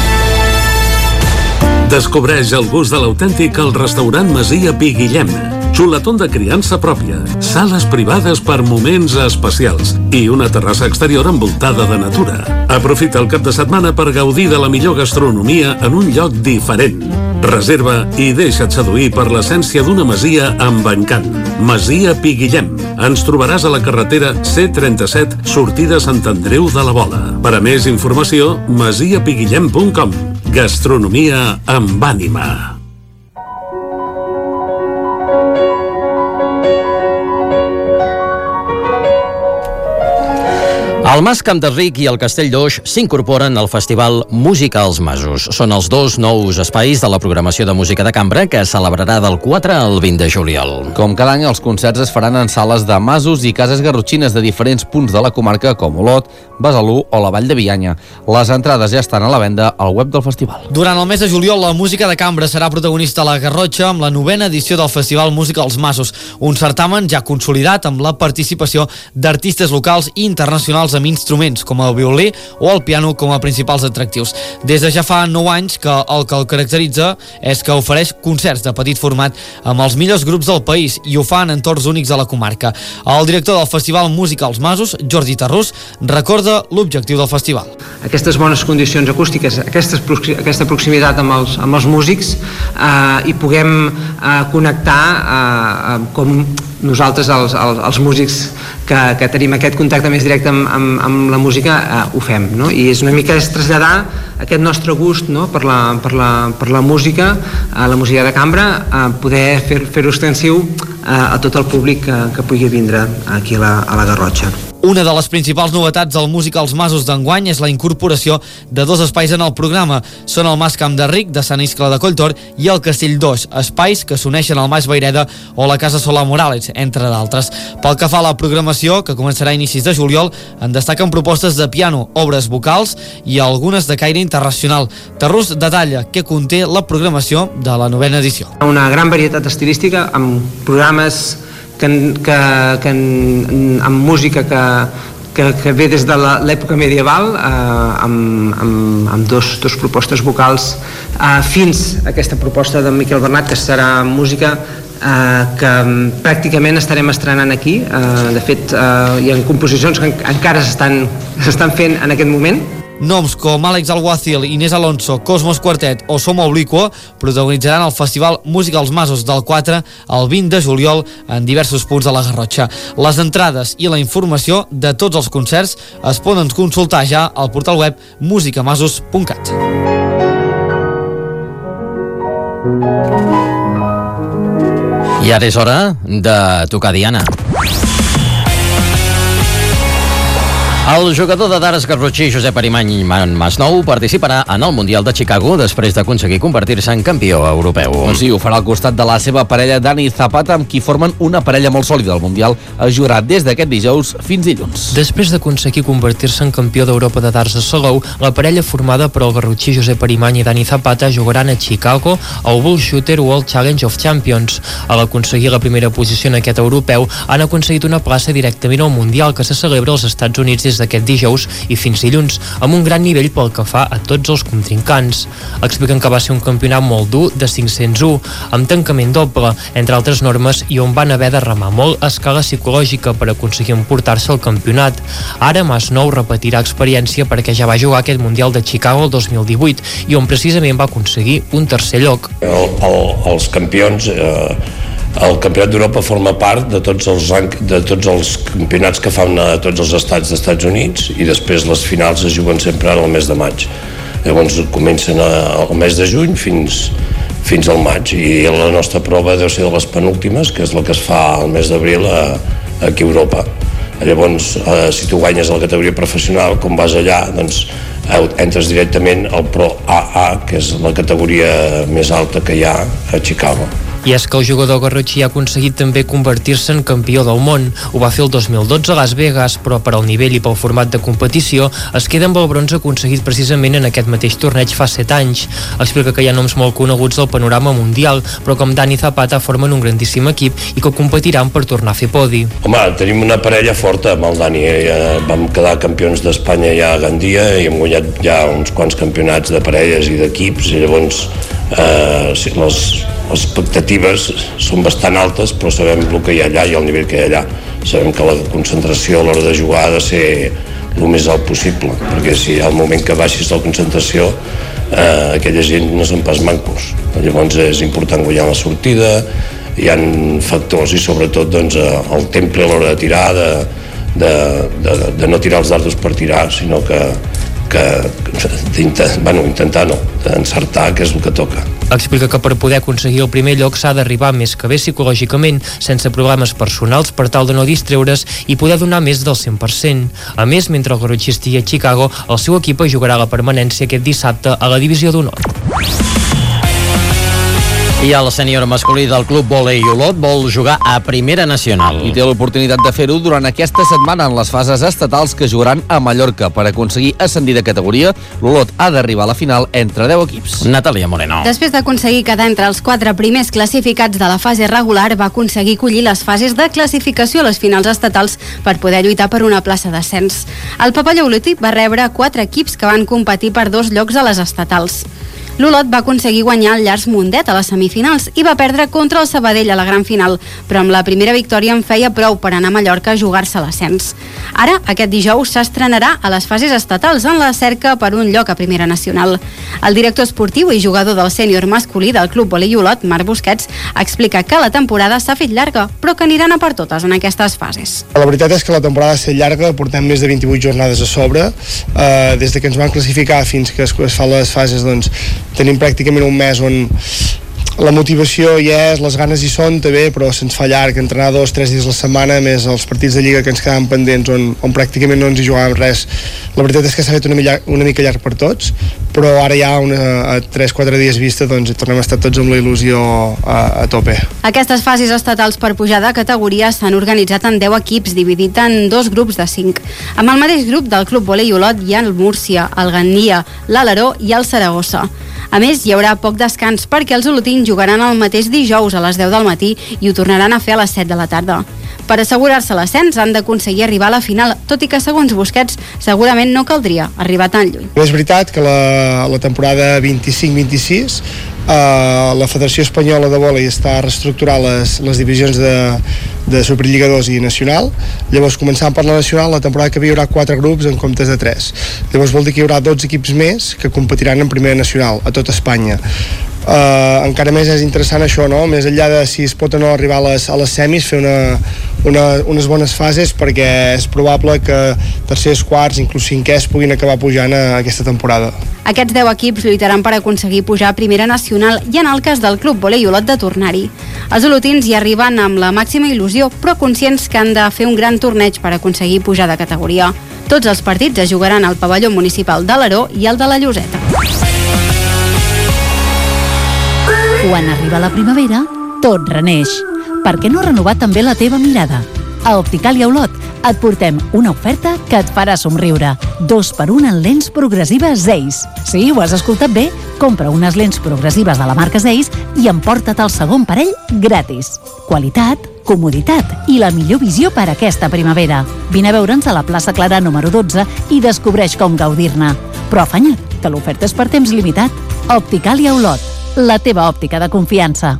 Descobreix el gust de l'autèntic al restaurant Masia Pi Guillem. xuletón de criança pròpia, sales privades per moments especials i una terrassa exterior envoltada de natura. Aprofita el cap de setmana per gaudir de la millor gastronomia en un lloc diferent. Reserva i deixa't seduir per l'essència d'una masia amb encant. Masia Piguillem. Ens trobaràs a la carretera C37, sortida Sant Andreu de la Vola. Per a més informació, masiapiguillem.com. Gastronomia amb ànima. El Mas Camp de Ric i el Castell d'Oix s'incorporen al Festival Música als Masos. Són els dos nous espais de la programació de música de cambra que es celebrarà del 4 al 20 de juliol. Com cada any, els concerts es faran en sales de masos i cases garrotxines de diferents punts de la comarca com Olot, Besalú o la Vall de Bianya. Les entrades ja estan a la venda al web del festival. Durant el mes de juliol, la música de cambra serà protagonista a la Garrotxa amb la 9a edició del Festival Música als Masos, un certamen ja consolidat amb la participació d'artistes locals i internacionals amb instruments com el violí o el piano com a principals atractius. Des de ja fa 9 anys que el caracteritza és que ofereix concerts de petit format amb els millors grups del país i ho fa en entorns únics a la comarca. El director del Festival Música als Masos, Jordi Tarrús, recorda l'objectiu del festival. Aquestes bones condicions acústiques, aquesta proximitat amb els músics i puguem connectar com nosaltres, els músics que tenim aquest contacte més directe amb la música, ho fem, no? I és una mica traslladar aquest nostre gust, no? per la música, a la música de cambra, poder fer-ho extensiu a tot el públic que pugui vindre aquí a la Garrotxa. Una de les principals novetats del Música als Masos d'enguany és la incorporació de dos espais en el programa. Són el Mas Camp de Ric, de Sant Iscle de Colltor, i el Castell d'Oix, espais que s'uneixen al Mas Vayreda o la Casa Solà Morales, entre d'altres. Pel que fa a la programació, que començarà a inicis de juliol, en destaquen propostes de piano, obres vocals i algunes de caire internacional. Tarrús detalla què conté la programació de la 9a edició. Una gran varietat estilística amb programes amb música que ve des de l'època medieval, amb dos propostes vocals, fins a aquesta proposta de Miquel Bernat, que serà música que pràcticament estarem estrenant aquí. De fet, hi ha composicions que encara s'estan fent en aquest moment. Noms com Àlex Alguacil, Inés Alonso, Cosmos Quartet o Som Obliquo protagonitzaran el Festival Música als Masos del 4 al 20 de juliol en diversos punts de la Garrotxa. Les entrades i la informació de tots els concerts es poden consultar ja al portal web musicamasos.cat. I ara és hora de tocar diana. El jugador de dares garrotxí Josep Arimany Masnou participarà en el Mundial de Chicago després d'aconseguir convertir-se en campió europeu. Doncs sí, ho farà al costat de la seva parella Dani Zapata, amb qui formen una parella molt sòlida. El Mundial es jugarà des d'aquest dijous fins dilluns. Després d'aconseguir convertir-se en campió d'Europa de darts de Salou, la parella formada per el garrotxí Josep Arimany i Dani Zapata jugaran a Chicago al Bull Shooter World Challenge of Champions. A l'aconseguir la primera posició en aquest europeu, han aconseguit una plaça directament al Mundial que se celebra als Estats Units des d'aquest dijous i fins dilluns, amb un gran nivell pel que fa a tots els contrincants. Expliquen que va ser un campionat molt dur de 501, amb tancament doble, entre altres normes, i on van haver de remar molt a escala psicològica per aconseguir emportar-se el campionat. Ara Masnou repetirà experiència perquè ja va jugar aquest Mundial de Chicago el 2018 i on precisament va aconseguir un tercer lloc. Els campions... El Campionat d'Europa forma part de tots els campionats que fan a tots els estats dels Estats Units i després les finals es juguen sempre al mes de maig. Llavors comencen al mes de juny fins al maig i la nostra prova deu ser de les penúltimes, que és la que es fa al mes d'abril aquí a Europa. Llavors, si tu guanyes a la categoria professional, com vas allà, doncs entres directament al Pro AA, que és la categoria més alta que hi ha a Chicago. I és que el jugador garrotxí ha aconseguit també convertir-se en campió del món. Ho va fer el 2012 a Las Vegas, però per al nivell i pel format de competició es queda amb el bronze aconseguit precisament en aquest mateix torneig fa 7 anys. Explica que hi ha noms molt coneguts del panorama mundial, però com Dani Zapata formen un grandíssim equip i que competiran per tornar a fer podi. Home, tenim una parella forta amb el Dani. Vam quedar campions d'Espanya ja a Gandia i hem guanyat ja uns quants campionats de parelles i d'equips i llavors les expectatives són bastant altes, però sabem el que hi ha allà i el nivell que hi ha allà. Sabem que la concentració a l'hora de jugar ha de ser el més alt possible, perquè si al moment que baixis de la concentració aquella gent no són pas mancos. Llavors és important guanyar la sortida, hi ha factors i sobretot doncs, el temple a l'hora de tirar, de no tirar els dardos per tirar, sinó que intentar d'encertar, que és el que toca. Explica que per poder aconseguir el primer lloc s'ha d'arribar més que bé psicològicament, sense problemes personals per tal de no distreure's i poder donar més del 100%. A més, mentre el Garrotxí estigui a Chicago, el seu equip jugarà la permanència aquest dissabte a la Divisió d'Honor. I el sènior masculí del Club Volei Olot vol jugar a Primera Nacional. I té l'oportunitat de fer-ho durant aquesta setmana en les fases estatals que jugaran a Mallorca. Per aconseguir ascendir de categoria, l'Olot ha d'arribar a la final entre 10 equips. Natàlia Moreno. Després d'aconseguir quedar entre els 4 primers classificats de la fase regular, va aconseguir collir les fases de classificació a les finals estatals per poder lluitar per una plaça d'ascens. El pavelló olotí va rebre 4 equips que van competir per 2 llocs a les estatals. L'Olot va aconseguir guanyar el Llars Mundet a les semifinals i va perdre contra el Sabadell a la gran final, però amb la primera victòria en feia prou per anar a Mallorca a jugar-se l'ascens. Ara, aquest dijous, s'estrenarà a les fases estatals en la cerca per un lloc a Primera Nacional. El director esportiu i jugador del sènior masculí del Club Volei Olot, Marc Busquets, explica que la temporada s'ha fet llarga, però que aniran a per totes en aquestes fases. La veritat és que la temporada ha estat llarga, portem més de 28 jornades a sobre. Des de que ens van classificar fins que es fan les fases, doncs, tenim pràcticament un mes on la motivació hi és, les ganes hi són també, però se'ns fa llarg, entrenar 2-3 dies a la setmana, més els partits de Lliga que ens quedaven pendents on pràcticament no ens hi jugàvem res. La veritat és que s'ha fet una mica llarg per tots, però ara ja a 3-4 dies vista doncs tornem a estar tots amb la il·lusió a tope. Aquestes fases estatals per pujar de categoria s'han organitzat en 10 equips, dividit en 2 grups de 5. Amb el mateix grup del Club Volei Olot hi ha el Múrcia, el Gandia, l'Alaró i el Saragossa. A més, hi haurà poc descans perquè els olotins jugaran el mateix dijous a les 10 del matí i ho tornaran a fer a les 7 de la tarda. Per assegurar-se l'ascens han d'aconseguir arribar a la final, tot i que segons Busquets segurament no caldria arribar tan lluny. És veritat que la temporada 25-26 la Federació Espanyola de Vòlei està reestructurant les divisions de Superliga 2 i Nacional. Llavors, començant per la Nacional, la temporada que ve hi haurà 4 grups en comptes de 3. Llavors vol dir que hi haurà 12 equips més que competiran en Primera Nacional a tot Espanya. Encara més és interessant això, no? Més enllà de si es pot o no arribar a les semis, fer unes bones fases, perquè és probable que tercers, quarts, inclús cinquers puguin acabar pujant a aquesta temporada. Aquests 10 equips lluitaran per aconseguir pujar a Primera Nacional i en el cas del Club Volei Olot de tornar-hi. Els olotins hi arriben amb la màxima il·lusió, però conscients que han de fer un gran torneig per aconseguir pujar de categoria. Tots els partits es jugaran al pavelló municipal d'Alaró i al de la Lloseta. Quan arriba la primavera, tot reneix. Per què no renovar també la teva mirada? A Opticàlia Olot et portem una oferta que et farà somriure. 2x1 en lents progressives Zeiss. Sí, ho has escoltat bé. Compra unes lents progressives de la marca Zeiss i emporta't el segon parell gratis. Qualitat, comoditat i la millor visió per a aquesta primavera. Vine a veure'ns a la plaça Clara número 12 i descobreix com gaudir-ne. Però afanya't, que l'oferta és per temps limitat. Opticàlia Olot, la teva òptica de confiança.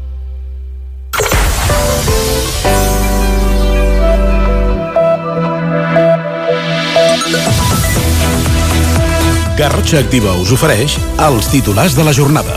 Garrotxa Activa us ofereix els titulars de la jornada.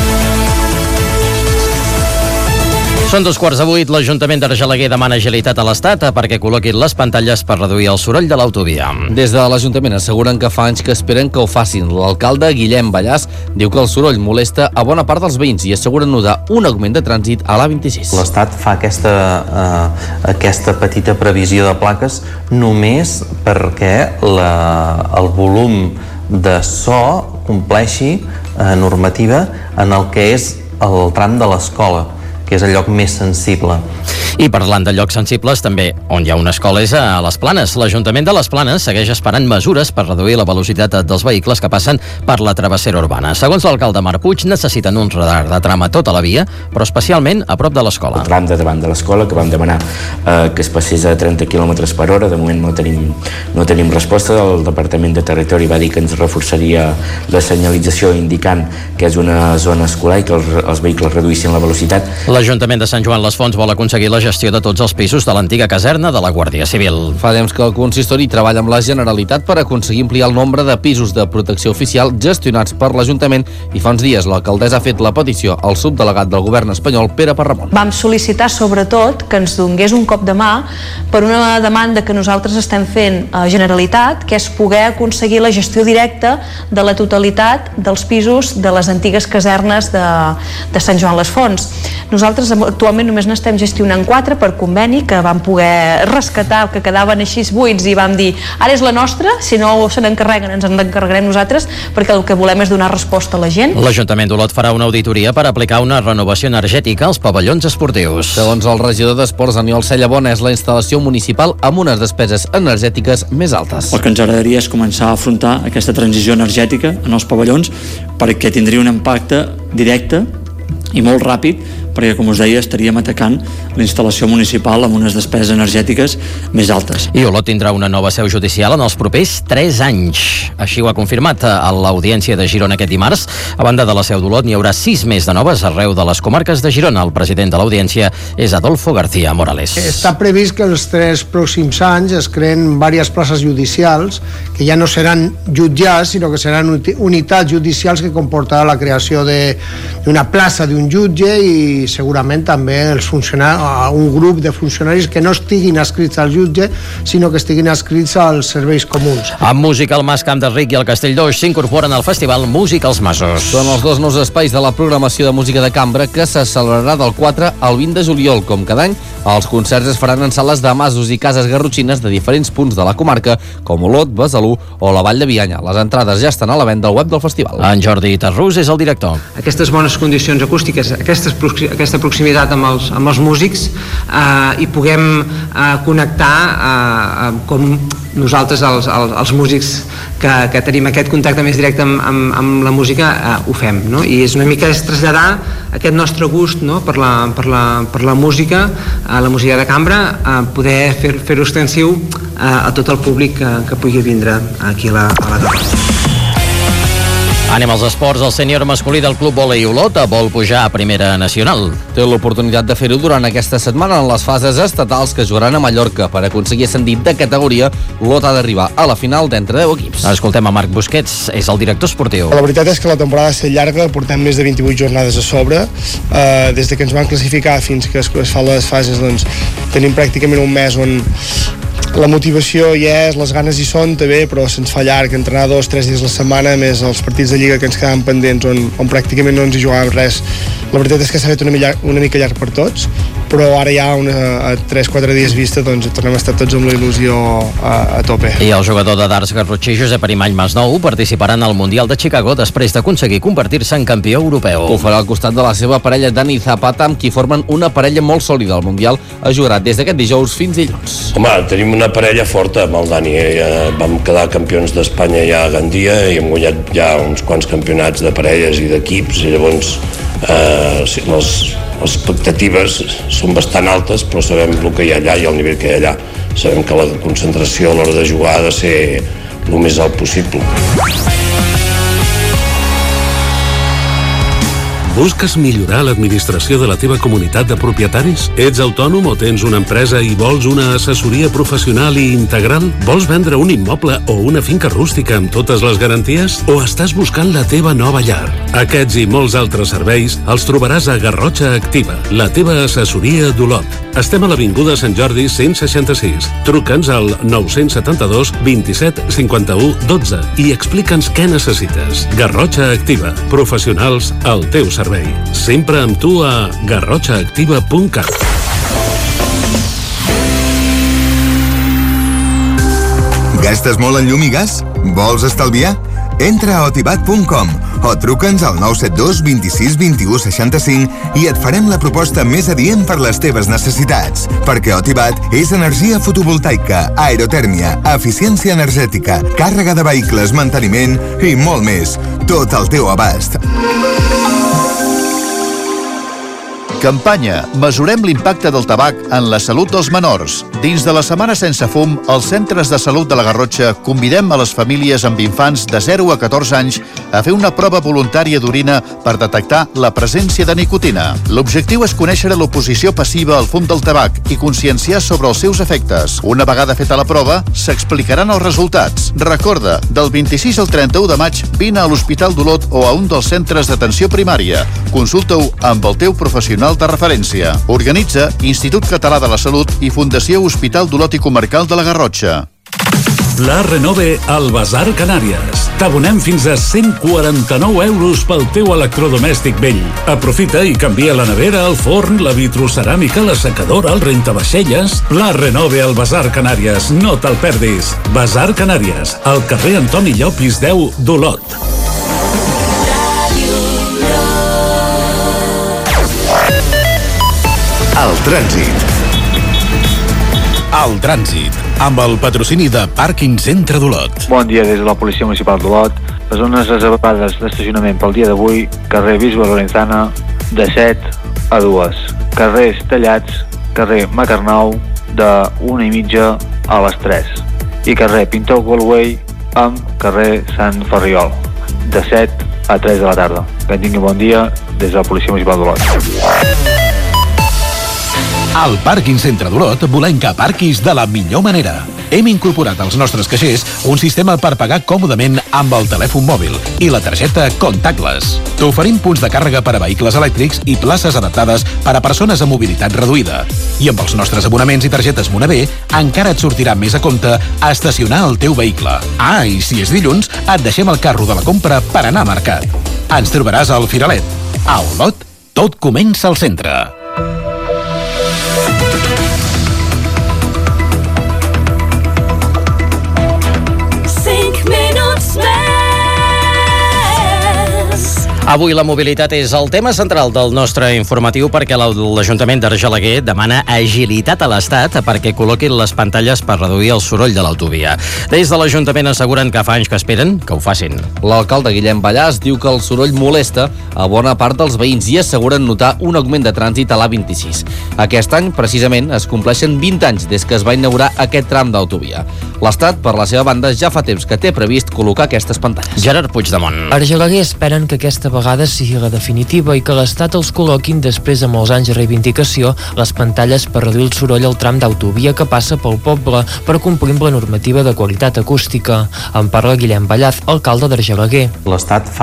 Són 7:15. L'Ajuntament d'Argelaguer demana agilitat a l'Estat perquè col·loquin les pantalles per reduir el soroll de l'autovia. Des de l'Ajuntament asseguren que fa anys que esperen que ho facin. L'alcalde Guillem Ballàs diu que el soroll molesta a bona part dels veïns i asseguren notar un augment de trànsit a l'A26. L'Estat fa aquesta petita previsió de plaques només perquè el volum de so compleixi normativa en el que és el tram de l'escola, que és el lloc més sensible. I parlant de llocs sensibles, també on hi ha una escola és a Les Planes. L'Ajuntament de Les Planes segueix esperant mesures per reduir la velocitat dels vehicles que passen per la travessera urbana. Segons l'alcalde Marc Puig, necessiten un radar de tram a tota la via, però especialment a prop de l'escola. El tram de davant de l'escola, que vam demanar que es passés a 30 km per hora, de moment no tenim resposta. El Departament de Territori va dir que ens reforçaria la senyalització indicant que és una zona escolar i que els vehicles reduïssin la velocitat. L'Ajuntament de Sant Joan les Fonts vol aconseguir la gestió de tots els pisos de l'antiga caserna de la Guàrdia Civil. Fa temps que el consistori treballa amb la Generalitat per aconseguir ampliar el nombre de pisos de protecció oficial gestionats per l'Ajuntament i fa uns dies l'alcaldessa ha fet la petició al subdelegat del govern espanyol, Pere Parramon. Vam sol·licitar sobretot que ens donés un cop de mà per una demanda que nosaltres estem fent a Generalitat, que és poder aconseguir la gestió directa de la totalitat dels pisos de les antigues casernes de Sant Joan les Fonts. Nosaltres actualment només n'estem gestionant 4 per conveni, que vam poder rescatar que quedaven així buits i vam dir, ara és la nostra, si no se n'encarreguen ens en encarregarem nosaltres, perquè el que volem és donar resposta a la gent. L'Ajuntament d'Olot farà una auditoria per aplicar una renovació energètica als pavellons esportius. Segons el regidor d'Esports, Aniol Cellabona, és la instal·lació municipal amb unes despeses energètiques més altes. El que ens agradaria és començar a afrontar aquesta transició energètica en els pavellons perquè tindria un impacte directe i molt ràpid, perquè, com us deia, estaríem atacant la instal·lació municipal amb unes despeses energètiques més altes. I Olot tindrà una nova seu judicial en els propers 3 anys. Així ho ha confirmat a l'Audiència de Girona aquest dimarts. A banda de la seu d'Olot, n'hi haurà 6 més de noves arreu de les comarques de Girona. El president de l'Audiència és Adolfo García Morales. Està previst que els 3 pròxims anys es creen diverses places judicials que ja no seran jutjats, sinó que seran unitats judicials que comportarà la creació d'una plaça d'un jutge i segurament també un grup de funcionaris que no estiguin adscrits al jutge, sinó que estiguin adscrits als serveis comuns. Amb música, el Mas Camp de Ric i el Castell d'Oix s'incorporen al festival Música als Masos. Són els 2 nous espais de la programació de música de cambra que se celebrarà del 4 al 20 de juliol. Com cada any, els concerts es faran en sales de masos i cases garrotxines de diferents punts de la comarca, com Olot, Besalú o la Vall de Bianya. Les entrades ja estan a la venda al web del festival. En Jordi Tarrús és el director. Aquestes bones condicions acústiques, aquesta proximitat amb els músics i puguem connectar com nosaltres els músics que tenim aquest contacte més directe amb la música ho fem, no? I és una mica traslladar aquest nostre gust, no? per la música, la música de cambra, poder fer-ho extensiu a tot el públic que pugui vindre aquí a la Torre. Anem als esports. El sènior masculí del Club Vòlei Olot vol pujar a Primera Nacional. Té l'oportunitat de fer-ho durant aquesta setmana en les fases estatals que jugaran a Mallorca. Per aconseguir ascendir de categoria, Olot ha d'arribar a la final d'entre 10 equips. Escoltem a Marc Busquets, és el director esportiu. La veritat és que la temporada ha estat llarga, portem més de 28 jornades a sobre. Des de que ens van classificar fins que es fan les fases, doncs, tenim pràcticament un mes on la motivació hi és, les ganes hi són també, però se'ns fa llarg entrenar 2-3 dies a la setmana, més els partits de Lliga que ens quedaven pendents on pràcticament no ens hi jugàvem res. La veritat és que s'ha fet una mica llarg per tots, però ara ja a 3-4 dies vista doncs tornem a estar tots amb la il·lusió a tope. I el jugador de darts garrotxí Josep Arimany Masnou participarà en el Mundial de Chicago després d'aconseguir convertir-se en campió europeu. Ho farà al costat de la seva parella Dani Zapata, amb qui formen una parella molt sòlida. El Mundial es jugarà des d'aquest dijous fins dilluns. Home, tenim una parella forta amb el Dani. Ja vam quedar campions d'Espanya ja a Gandia i hem guanyat ja uns quants campionats de parelles i d'equips, i llavors les expectatives són bastant altes, però sabem el que hi ha allà i el nivell que hi ha allà. Sabem que la concentració a l'hora de jugar ha de ser el més alt possible. Busques millorar l'administració de la teva comunitat de propietaris? Ets autònom o tens una empresa i vols una assessoria professional i integral? Vols vendre un immoble o una finca rústica amb totes les garanties? O estàs buscant la teva nova llar? Aquests i molts altres serveis els trobaràs a Garrotxa Activa, la teva assessoria d'Olot. Estem a l'Avinguda Sant Jordi 166. Truca'ns al 972 27 51 12 i explica'ns què necessites. Garrotxa Activa, professionals al teu servei. Sempre amb tu a garrotxaactiva.cat. Gastes molt en llum i gas? Vols estalviar? Entra a otibat.com. o truca'ns al 972 26 21 65 i et farem la proposta més adient per les teves necessitats. Perquè Otibat és energia fotovoltaica, aerotèrmia, eficiència energètica, càrrega de vehicles, manteniment i molt més. Tot al teu abast. Campanya. Mesurem l'impacte del tabac en la salut dels menors. Dins de la Setmana Sense Fum, als centres de salut de la Garrotxa convidem a les famílies amb infants de 0 a 14 anys a fer una prova voluntària d'orina per detectar la presència de nicotina. L'objectiu és conèixer l'oposició passiva al fum del tabac i conscienciar sobre els seus efectes. Una vegada feta la prova, s'explicaran els resultats. Recorda, del 26 al 31 de maig, vine a l'Hospital d'Olot o a un dels centres d'atenció primària. Consulta-ho amb el teu professional de referència. Organitza Institut Català de la Salut i Fundació Hospital d'Olot i Comarcal de la Garrotxa. Pla Renove al Basar Canàries. T'abonem fins a 149 euros pel teu electrodomèstic vell. Aprofita i canvia la nevera, el forn, la vitroceràmica, la secadora, el rentavaixelles. Pla Renove al Basar Canàries. No te'l perdis. Basar Canàries, al carrer Antoni Llopis 10 d'Olot. El trànsit. El trànsit, amb el patrocini de Pàrquing Centre d'Olot. Bon dia des de la Policia Municipal d'Olot. Les zones reservades d'estacionament pel dia d'avui: carrer Bisbe Lorenzana, de 7 a 2. Carrers Tallats, carrer Macarnau, de 1:30 a les 3. I carrer Pintor Galway amb carrer Sant Ferriol, de 7 a 3 de la tarda. Que tingui bon dia des de la Policia Municipal d'Olot. Al Pàrquing Centre d'Olot volem que aparquis de la millor manera. Hem incorporat als nostres caixers un sistema per pagar còmodament amb el telèfon mòbil i la targeta Contactless. T'oferim punts de càrrega per a vehicles elèctrics i places adaptades per a persones amb mobilitat reduïda. I amb els nostres abonaments i targetes Monavé encara et sortirà més a compte a estacionar el teu vehicle. Ah, i si és dilluns, et deixem el carro de la compra per anar a mercat. Ens trobaràs al Firalet. A Olot, tot comença al centre. Avui la mobilitat és el tema central del nostre informatiu perquè l'Ajuntament d'Argelaguer demana agilitat a l'Estat perquè col·loquin les pantalles per reduir el soroll de l'autovia. Des de l'Ajuntament asseguren que fa anys que esperen que ho facin. L'alcalde Guillem Ballàs diu que el soroll molesta a bona part dels veïns i asseguren notar un augment de trànsit a l'A26. Aquest any, precisament, es compleixen 20 anys des que es va inaugurar aquest tram d'autovia. L'Estat, per la seva banda, ja fa temps que té previst col·locar aquestes pantalles. Gerard Puigdemont. Argelaguer esperen que aquesta vegada sigui la definitiva i que l'Estat els col·loquin després de molts anys de reivindicació les pantalles per reduir el soroll al tram d'autovia que passa pel poble per complir amb la normativa de qualitat acústica. En parla Guillem Ballàs, alcalde d'Argelaguer. L'Estat fa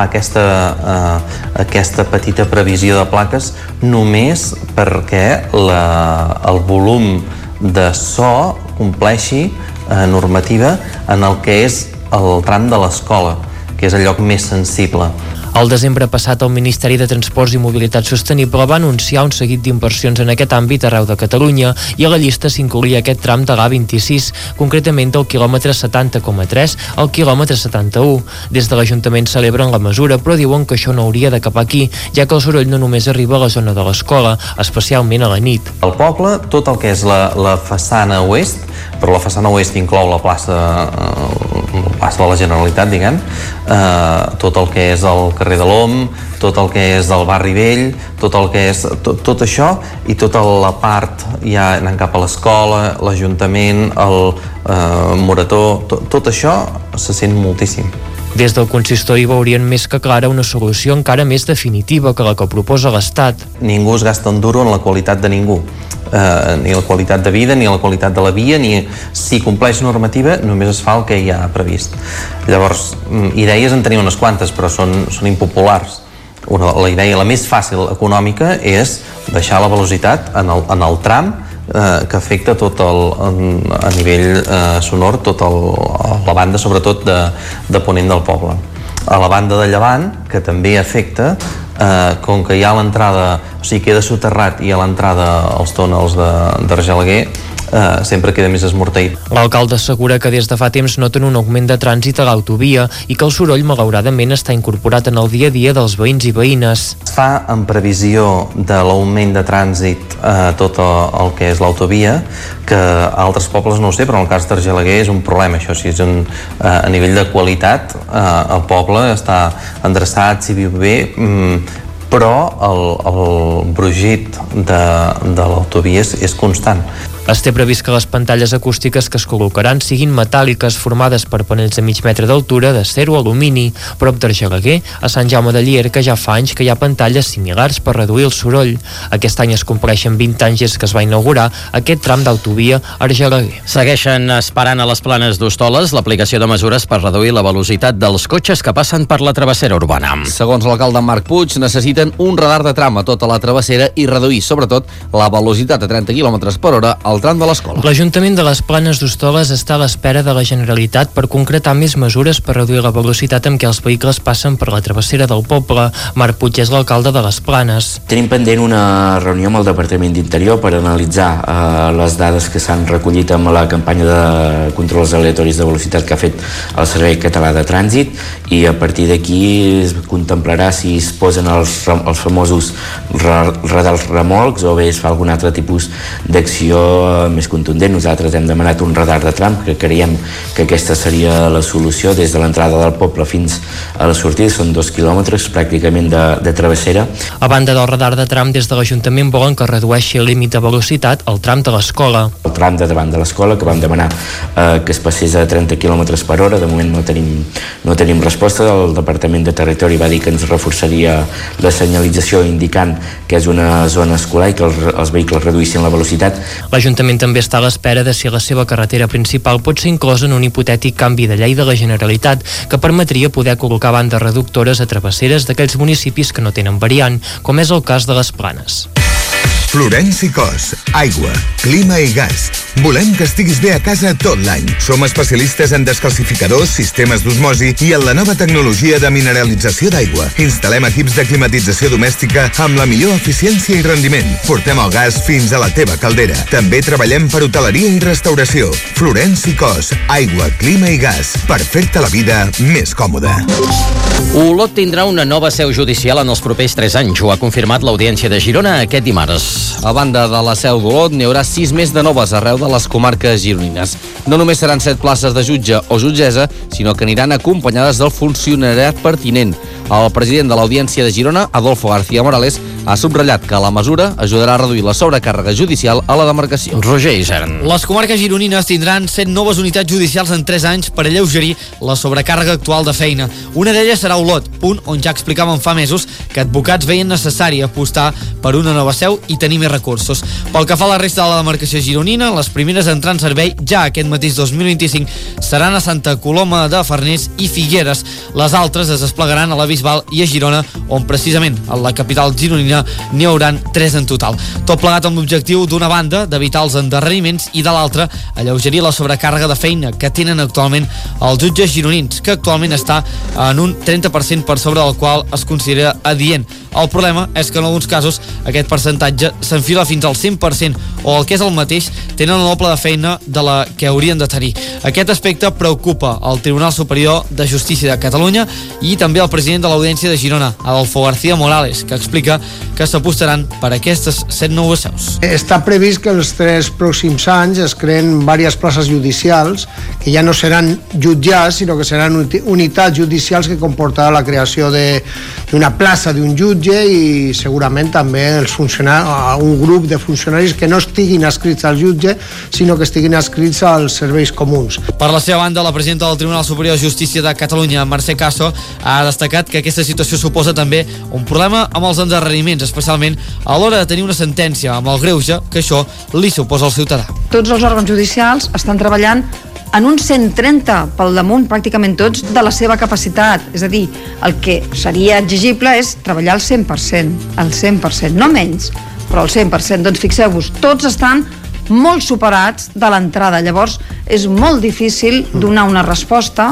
aquesta petita previsió de plaques només perquè el volum de so compleixi normativa en el que és el tram de l'escola, que és el lloc més sensible. El desembre passat, el Ministeri de Transports i Mobilitat Sostenible va anunciar un seguit d'inversions en aquest àmbit arreu de Catalunya i a la llista s'incloïa aquest tram de l'A26, concretament del quilòmetre 70,3 al quilòmetre 71. Des de l'Ajuntament celebren la mesura, però diuen que això no hauria d'acabar aquí, ja que el soroll no només arriba a la zona de l'escola, especialment a la nit. Al poble, tot el que és la façana oest, però la façana oest inclou la plaça de la Generalitat, diguem, tot el que és el carrer de l'Om, tot el que és del barri vell, tot això i tota la part ja anant cap a l'escola, l'Ajuntament, el Morató, tot això se sent moltíssim. Des del consistori veurien més que clara una solució encara més definitiva que la que proposa l'Estat. Ningú es gasta un duro en la qualitat de ningú, ni la qualitat de vida, ni la qualitat de la via, ni si compleix normativa només es fa el que hi ha previst. Llavors, idees en tenia unes quantes, però són impopulars. La idea, la més fàcil econòmica, és baixar la velocitat en el tram que afecta tot a nivell sonor, la banda sobretot de ponent del poble. A la banda de llevant, que també afecta, com que hi ha l'entrada, o sigui, queda soterrat i a l'entrada als túnels d'Argelaguer, sempre queda més esmorteït. L'alcalde assegura que des de fa temps noten un augment de trànsit a l'autovia i que el soroll malauradament està incorporat en el dia a dia dels veïns i veïnes. Es fa en previsió de l'augment de trànsit a tot el que és l'autovia, que a altres pobles no ho sé, però en el cas d'Argelaguer és un problema, això sí, és a nivell de qualitat, el poble està endreçat, s'hi viu bé, però el brugit de l'autovia és constant. Es té previst que les pantalles acústiques que es col·locaran siguin metàl·liques formades per panells de mig metre d'altura d'acer o alumini. Prop d'Argelaguer, a Sant Jaume de Llierca, ja fa anys que hi ha pantalles similars per reduir el soroll. Aquest any es compleixen 20 anys des que es va inaugurar aquest tram d'autovia Argelaguer. Segueixen esperant a les Planes d'Hostoles l'aplicació de mesures per reduir la velocitat dels cotxes que passen per la travessera urbana. Segons l'alcalde Marc Puig, necessiten un radar de tram a tota la travessera i reduir, sobretot, la velocitat a 30 km per hora al tram de l'escola. L'Ajuntament de les Planes d'Hostoles està a l'espera de la Generalitat per concretar més mesures per reduir la velocitat amb què els vehicles passen per la travessera del poble. Marc Puig és l'alcalde de les Planes. Tenim pendent una reunió amb el Departament d'Interior per analitzar les dades que s'han recollit amb la campanya de controls aleatoris de velocitat que ha fet el Servei Català de Trànsit, i a partir d'aquí es contemplarà si es posen els famosos radars remolcs o bé es fa algun altre tipus d'acció més contundent. Nosaltres hem demanat un radar de tram, que creiem que aquesta seria la solució des de l'entrada del poble fins a la sortida. Són 2 quilòmetres pràcticament de travessera. A banda del radar de tram, des de l'Ajuntament volen que redueixi el límit de velocitat al tram de l'escola. El tram de davant de l'escola, que vam demanar que es passés a 30 km per hora, de moment no tenim resposta. El Departament de Territori va dir que ens reforçaria la senyalització indicant que és una zona escolar i que els vehicles reduïssin la velocitat. L'Ajuntament també està a l'espera de si la seva carretera principal pot ser inclosa en un hipotètic canvi de llei de la Generalitat que permetria poder col·locar bandes reductores a travesseres d'aquells municipis que no tenen variant, com és el cas de les Planes. Florenci Cos, aigua, clima i gas. Volem que estiguis bé a casa tot l'any. Som especialistes en descalcificadors, sistemes d'osmosi i en la nova tecnologia de mineralització d'aigua. Instal·lem equips de climatització domèstica amb la millor eficiència i rendiment. Portem el gas fins a la teva caldera. També treballem per hoteleria i restauració. Florenci Cos, aigua, clima i gas. Per fer-te la vida més còmoda. Olot tindrà una nova seu judicial en els propers 3 anys. Ho ha confirmat l'Audiència de Girona aquest dimarts. A banda de la seu d'Olot, n'hi haurà 6 més de noves arreu de les comarques gironines. No només seran 7 places de jutge o jutgessa, sinó que aniran acompanyades del funcionariat pertinent. El president de l'Audiència de Girona, Adolfo García Morales, ha subratllat que la mesura ajudarà a reduir la sobrecàrrega judicial a la demarcació. Roger Isern. Les comarques gironines tindran 7 noves unitats judicials en 3 anys per alleugerir la sobrecàrrega actual de feina. Una d'elles serà Olot, punt on ja explicàvem fa mesos que advocats veien necessari apostar per una nova seu i tenir més recursos. Pel que fa a la resta de la demarcació gironina, les primeres a entrar en servei ja aquest mateix 2025 seran a Santa Coloma de Farners i Figueres. Les altres es desplegaran a la Bisbal i a Girona, on precisament a la capital gironina n'hi hauran 3 en total. Tot plegat amb l'objectiu d'una banda d'evitar els endarreriments i de l'altra alleugerir la sobrecàrrega de feina que tenen actualment els jutges gironins, que actualment està en un 30% per sobre del qual es considera adient. El problema és que en alguns casos aquest percentatge s'enfila fins al 100% o el que és el mateix, tenen el doble de feina de la que haurien de tenir. Aquest aspecte preocupa el Tribunal Superior de Justícia de Catalunya i també el president de l'Audiència de Girona, Adolfo García Morales, que explica que s'apostaran per aquestes 7 noves seus. Està previst que els 3 pròxims anys es creen diverses places judicials que ja no seran jutjats, sinó que seran unitats judicials que comportarà la creació d'una plaça d'un jutge i segurament també un grup de funcionaris que no estiguin adscrits al jutge, sinó que estiguin adscrits als serveis comuns. Per la seva banda, la presidenta del Tribunal Superior de Justícia de Catalunya, Mercè Caso, ha destacat que aquesta situació suposa també un problema amb els endarreriments, especialment a l'hora de tenir una sentència, amb el greuge que això li suposa al ciutadà. Tots els òrgans judicials estan treballant en un 130 pel damunt, pràcticament tots, de la seva capacitat. És a dir, el que seria exigible és treballar al 100%, no menys, però al 100%. Doncs fixeu-vos, tots estan molt superats de l'entrada. Llavors, és molt difícil donar una resposta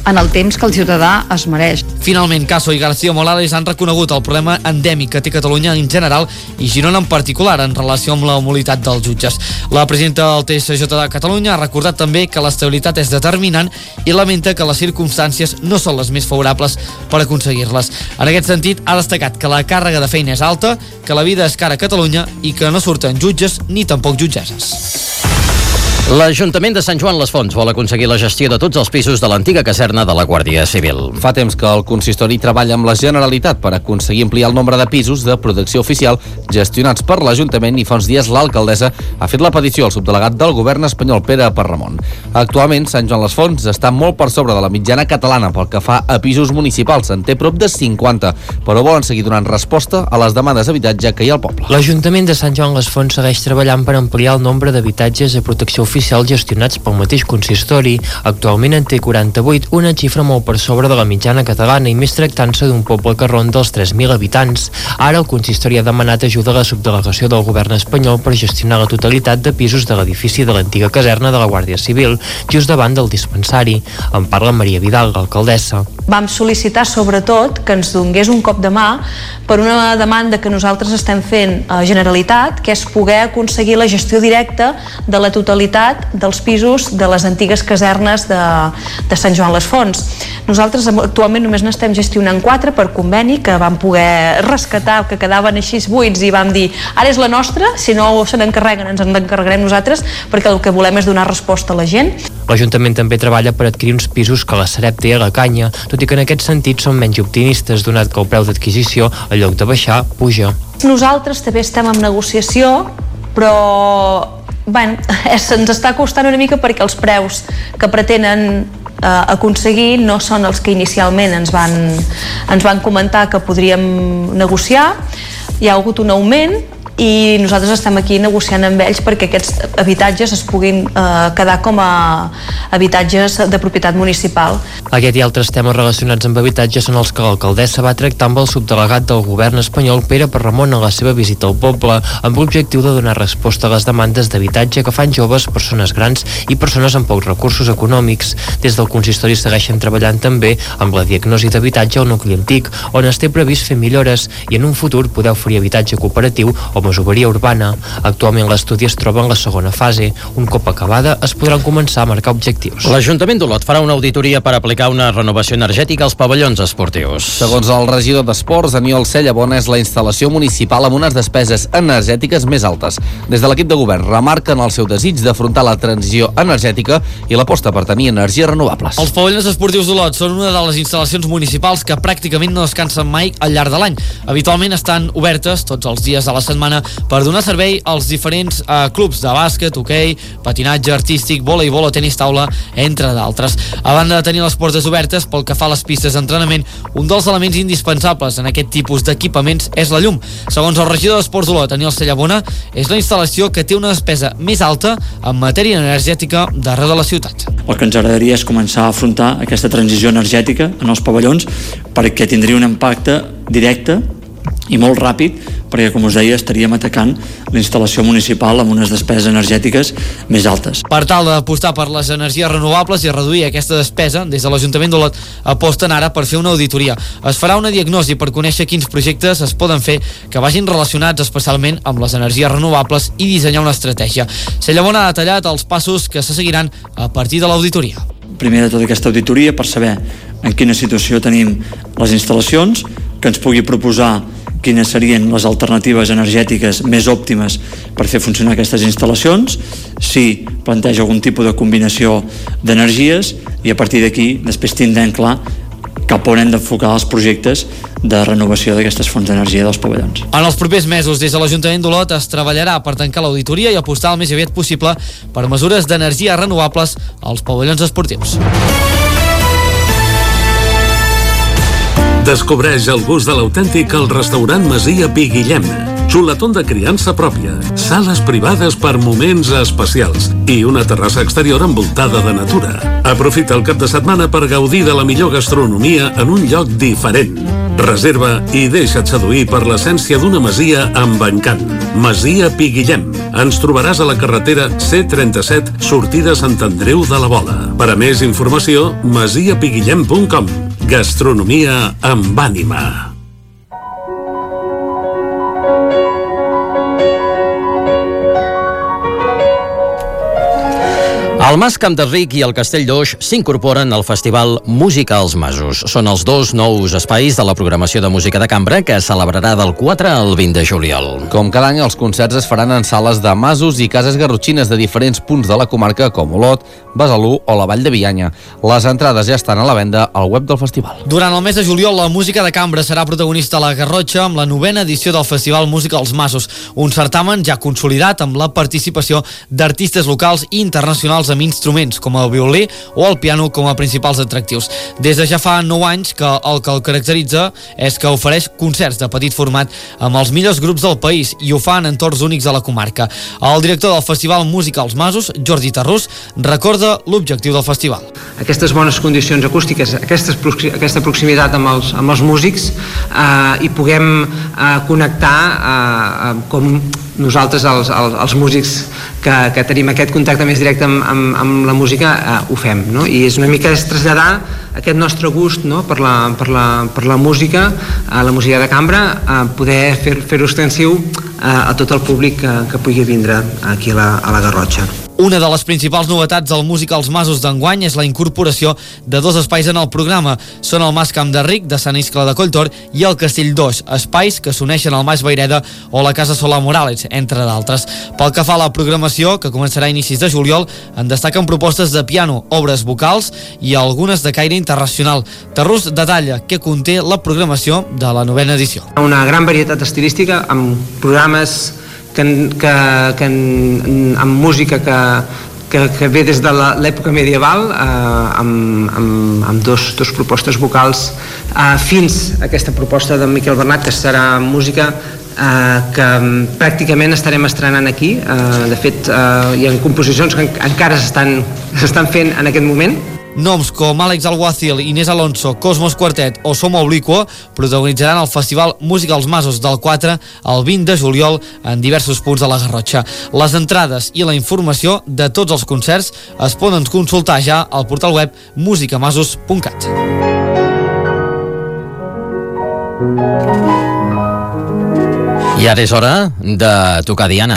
en el temps que el ciutadà es mereix. Finalment, Caso i García Morales han reconegut el problema endèmic que té Catalunya en general i Girona en particular en relació amb la mobilitat dels jutges. La presidenta del TSJ de Catalunya ha recordat també que l'estabilitat és determinant i lamenta que les circumstàncies no són les més favorables per aconseguir-les. En aquest sentit, ha destacat que la càrrega de feina és alta, que la vida és cara a Catalunya i que no surten jutges ni tampoc jutgesses. L'Ajuntament de Sant Joan les Fonts vol aconseguir la gestió de tots els pisos de l'antiga caserna de la Guàrdia Civil. Fa temps que el consistori treballa amb la Generalitat per aconseguir ampliar el nombre de pisos de protecció oficial gestionats per l'Ajuntament i fa uns dies l'alcaldessa ha fet la petició al subdelegat del govern espanyol, Pere Parramon. Actualment, Sant Joan les Fonts està molt per sobre de la mitjana catalana pel que fa a pisos municipals. En té prop de 50, però volen seguir donant resposta a les demandes d'habitatge que hi ha al poble. L'Ajuntament de Sant Joan les Fonts segueix treballant per ampliar el nombre d'habitatges de protecció oficial gestionats pel mateix consistori. Actualment en té 48, una xifra molt per sobre de la mitjana catalana i més tractant-se d'un poble que ronda els 3.000 habitants. Ara el consistori ha demanat ajuda a la subdelegació del govern espanyol per gestionar la totalitat de pisos de l'edifici de l'antiga caserna de la Guàrdia Civil, just davant del dispensari. En parla Maria Vidal, l'alcaldessa. Vam sol·licitar sobretot que ens donés un cop de mà per una demanda que nosaltres estem fent a Generalitat, que és poder aconseguir la gestió directa de la totalitat dels pisos de les antigues casernes de Sant Joan les Fonts. Nosaltres actualment només n'estem gestionant 4 per conveni que vam poder rescatar, que quedaven així buits i vam dir, ara és la nostra, si no se n'encarreguen ens en encarregarem nosaltres, perquè el que volem és donar resposta a la gent. L'Ajuntament també treballa per adquirir uns pisos que la Sareb té a la canya, tot i que en aquest sentit són menys optimistes, donat que el preu d'adquisició, en lloc de baixar, puja. Nosaltres també estem en negociació, però ens està costant una mica perquè els preus que pretenen aconseguir no són els que inicialment ens van comentar que podríem negociar. Hi ha hagut un augment i nosaltres estem aquí negociant amb ells perquè aquests habitatges es puguin quedar com a habitatges de propietat municipal. Aquest i altres temes relacionats amb habitatge són els que l'alcaldessa va tractar amb el subdelegat del govern espanyol, Pere Parramon, a la seva visita al poble, amb l'objectiu de donar resposta a les demandes d'habitatge que fan joves, persones grans i persones amb pocs recursos econòmics. Des del consistori segueixen treballant també amb la diagnosi d'habitatge al nucli antic, on es té previst fer millores i en un futur poder oferir habitatge cooperatiu o masoveria urbana. Actualment l'estudi es troba en la segona fase. Un cop acabada es podran començar a marcar objectius. L'Ajuntament d'Olot farà una auditoria per aplicar una renovació energètica als pavellons esportius. Segons el regidor d'Esports, Aniol Cellabona, és la instal·lació municipal amb unes despeses energètiques més altes. Des de l'equip de govern remarquen el seu desig d'afrontar la transició energètica i l'aposta per tenir energies renovables. Els pavellons esportius d'Olot són una de les instal·lacions municipals que pràcticament no descansen mai al llarg de l'any. Habitualment estan obertes tots els dies de la setmana per donar servei als diferents clubs de bàsquet, hoquei, patinatge artístic, voleibol o tenis taula, entre d'altres. A banda de tenir les portes obertes, pel que fa a les pistes d'entrenament, un dels elements indispensables en aquest tipus d'equipaments és la llum. Segons el regidor d'Esports d'Olot, Aniol Cellabona, és la instal·lació que té una despesa més alta en matèria energètica d'arreu de la ciutat. El que ens agradaria és començar a afrontar aquesta transició energètica en els pavellons perquè tindria un impacte directe i molt ràpid, perquè, com us deia, estaríem atacant la instal·lació municipal amb unes despeses energètiques més altes. Per tal d'apostar per les energies renovables i reduir aquesta despesa, des de l'Ajuntament d'Olot aposten ara per fer una auditoria. Es farà una diagnosi per conèixer quins projectes es poden fer que vagin relacionats especialment amb les energies renovables i dissenyar una estratègia. Cellabona ha detallat els passos que se seguiran a partir de l'auditoria. Primer de tota aquesta auditoria per saber en quina situació tenim les instal·lacions, que ens pugui proposar quines serien les alternatives energètiques més òptimes per fer funcionar aquestes instal·lacions, si planteja algun tipus de combinació d'energies i a partir d'aquí després tindrem clar cap on hem d'enfocar els projectes de renovació d'aquestes fonts d'energia dels pavellons. En els propers mesos, des de l'Ajuntament d'Olot es treballarà per tancar l'auditoria i apostar el més aviat possible per mesures d'energia renovables als pavellons esportius. Descobreix el gust de l'autèntic al restaurant Masia Piguillem. Xuletón de criança pròpia, sales privades per moments especials i una terrassa exterior envoltada de natura. Aprofita el cap de setmana per gaudir de la millor gastronomia en un lloc diferent. Reserva i deixa't seduir per l'essència d'una masia amb encant. Masia Piguillem. Ens trobaràs a la carretera C37, sortida Sant Andreu de la Vola. Per a més informació, masiapiguillem.com. Gastronomia amb ànima. El Mas Campderric i el Castell d'Oix s'incorporen al Festival Música als Masos. Són els dos nous espais de la programació de música de cambra que es celebrarà del 4 al 20 de juliol. Com cada any, els concerts es faran en sales de masos i cases garrotxines de diferents punts de la comarca com Olot, Besalú o la Vall de Bianya. Les entrades ja estan a la venda al web del festival. Durant el mes de juliol, la música de cambra serà protagonista a la Garrotxa amb la 9a edició del Festival Música als Masos, un certamen ja consolidat amb la participació d'artistes locals i internacionals amb instruments com el violí o el piano com a principals atractius. Des de ja fa 9 anys que el caracteritza és que ofereix concerts de petit format amb els millors grups del país i ho fa en entorns únics a la comarca. El director del Festival Música als Masos, Jordi Tarrús, recorda l'objectiu del festival. Aquestes bones condicions acústiques, aquesta proximitat amb els músics i puguem connectar com nosaltres, els músics que tenim aquest contacte més directe amb la música, ho fem, no? I és una mica traslladar aquest nostre gust, no? per la música, la música de cambra, poder fer-ho extensiu a tot el públic que pugui vindre aquí a la Garrotxa. Una de les principals novetats del Música als Masos d'enguany és la incorporació de dos espais en el programa. Són el Mas Campderric, de Sant Iscle de Colltor, i el Castell d'Oix, espais que s'uneixen al Mas Vayreda o la Casa Solà Morales, entre d'altres. Pel que fa a la programació, que començarà a inicis de juliol, en destaquen propostes de piano, obres vocals i algunes de caire internacional. Tarrús detalla què conté la programació de la 9a edició. Una gran varietat estilística amb programes amb música que ve des de l'època medieval, amb dos propostes vocals, fins a aquesta proposta de Miquel Bernat, que serà música que pràcticament estarem estrenant aquí. De fet, hi ha composicions que encara s'estan fent en aquest moment. Noms com Àlex Alguacil, Inés Alonso, Cosmos Quartet o Som Obliquo protagonitzaran el Festival Música als Masos del 4 al 20 de juliol en diversos punts de la Garrotxa. Les entrades i la informació de tots els concerts es poden consultar ja al portal web musicamasos.cat. I ara és hora de tocar diana.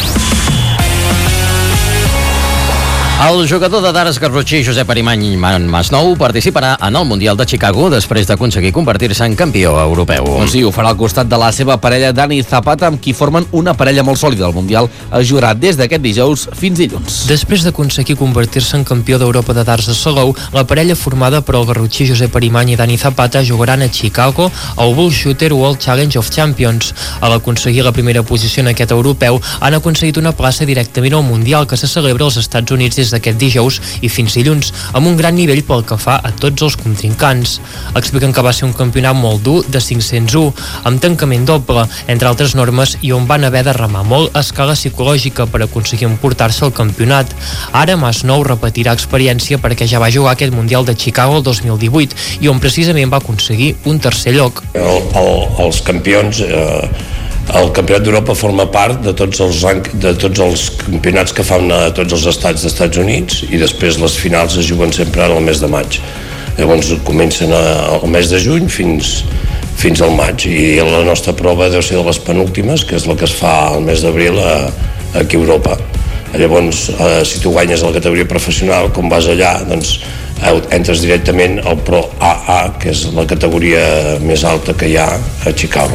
El jugador de darts garrotxí Josep Arimany Masnou participarà en el Mundial de Chicago després d'aconseguir convertir-se en campió europeu. Doncs sí, ho farà al costat de la seva parella Dani Zapata, amb qui formen una parella molt sòlida. El Mundial es jugarà des d'aquest dijous fins dilluns. Després d'aconseguir convertir-se en campió d'Europa de darts a Salou, la parella formada per el garrotxí Josep Arimany i Dani Zapata jugaran a Chicago al Bull Shooter World Challenge of Champions. A l'aconseguir la primera posició en aquest europeu, han aconseguit una plaça directament al Mundial que se celebra als Estats Units des d'aquest dijous i fins dilluns, amb un gran nivell pel que fa a tots els contrincants. Expliquen que va ser un campionat molt dur de 501, amb tancament doble, entre altres normes, i on van haver de remar molt a escala psicològica per aconseguir emportar-se el campionat. Ara Masnou repetirà experiència perquè ja va jugar aquest Mundial de Chicago el 2018 i on precisament va aconseguir un tercer lloc. Els campions... El Campionat d'Europa forma part de tots els campionats que fan a tots els estats dels Estats Units, i després les finals es juguen sempre al mes de maig. Llavors comencen al mes de juny fins al maig, i la nostra prova deu ser de les penúltimes, que és la que es fa al mes d'abril aquí a Europa. Llavors, si tu guanyes la categoria professional, com vas allà, doncs entres directament al Pro AA, que és la categoria més alta que hi ha a Chicago.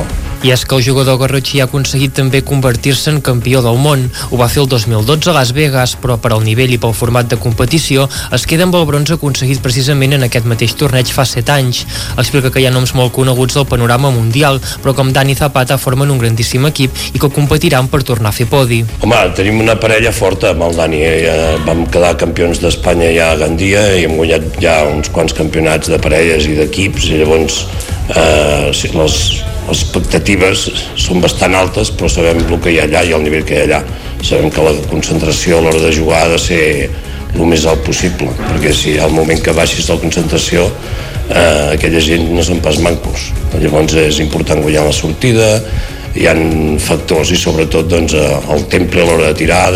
I és que el jugador garrotxí ha aconseguit també convertir-se en campió del món. Ho va fer el 2012 a Las Vegas, però per al nivell i pel format de competició es queda amb el bronze aconseguit precisament en aquest mateix torneig fa 7 anys. Explica que hi ha noms molt coneguts del panorama mundial, però com Dani Zapata formen un grandíssim equip i que competiran per tornar a fer podi. Home, tenim una parella forta amb el Dani. Vam quedar campions d'Espanya ja a Gandia i hem guanyat ja uns quants campionats de parelles i d'equips, i llavors les expectatives són bastant altes, però sabem el que hi ha allà i el nivell que hi ha allà. Sabem que la concentració a l'hora de jugar ha de ser el més alt possible, perquè si al moment que baixis de la concentració aquella gent no són pas mancos. Llavors és important guanyar la sortida, hi ha factors i sobretot doncs, el temple a l'hora de tirar,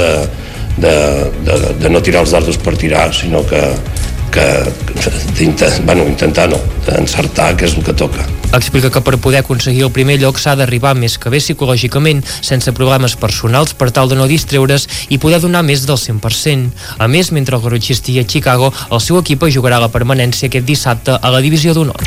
de no tirar els dardos per tirar, sinó intentar no, d'encertar, que és el que toca. Explica que per poder aconseguir el primer lloc s'ha d'arribar més que bé psicològicament, sense problemes personals per tal de no distreure's i poder donar més del 100%. A més, mentre el garrotxí estigui a Chicago, el seu equip jugarà la permanència aquest dissabte a la divisió d'honor.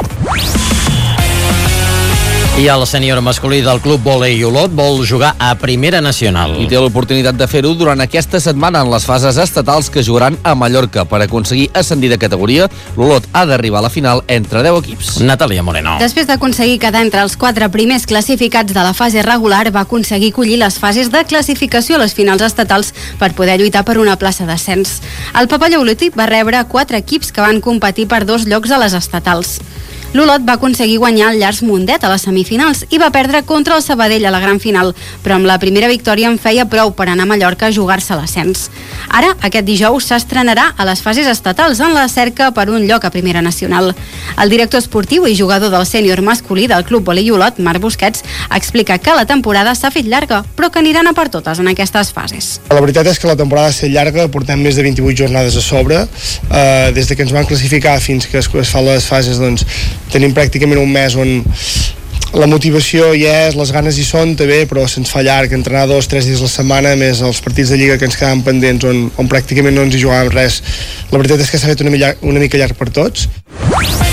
I el sènior masculí del Club Vòlei Olot vol jugar a Primera Nacional. I té l'oportunitat de fer-ho durant aquesta setmana en les fases estatals que jugaran a Mallorca. Per aconseguir ascendir de categoria, l'Olot ha d'arribar a la final entre 10 equips. Natàlia Moreno. Després d'aconseguir quedar entre els 4 primers classificats de la fase regular, va aconseguir collir les fases de classificació a les finals estatals per poder lluitar per una plaça d'ascens. El pavelló olímpic va rebre 4 equips que van competir per 2 llocs a les estatals. L'Olot va aconseguir guanyar el Llars Mundet a les semifinals i va perdre contra el Sabadell a la gran final, però amb la primera victòria en feia prou per anar a Mallorca a jugar-se l'ascens. Ara, aquest dijous, s'estrenarà a les fases estatals en la cerca per un lloc a Primera Nacional. El director esportiu i jugador del sènior masculí del Club Vòlei Olot, Marc Busquets, explica que la temporada s'ha fet llarga, però que aniran a per totes en aquestes fases. La veritat és que la temporada ha estat llarga, portem més de 28 jornades a sobre. Des de que ens van classificar fins que es fan les fases, doncs, tenim pràcticament un mes on la motivació hi és, les ganes hi són també, però se'ns fa llarg entrenar 2-3 dies a la setmana, més els partits de Lliga que ens quedaven pendents on pràcticament no ens hi jugàvem res. La veritat és que s'ha fet una mica llarg per tots.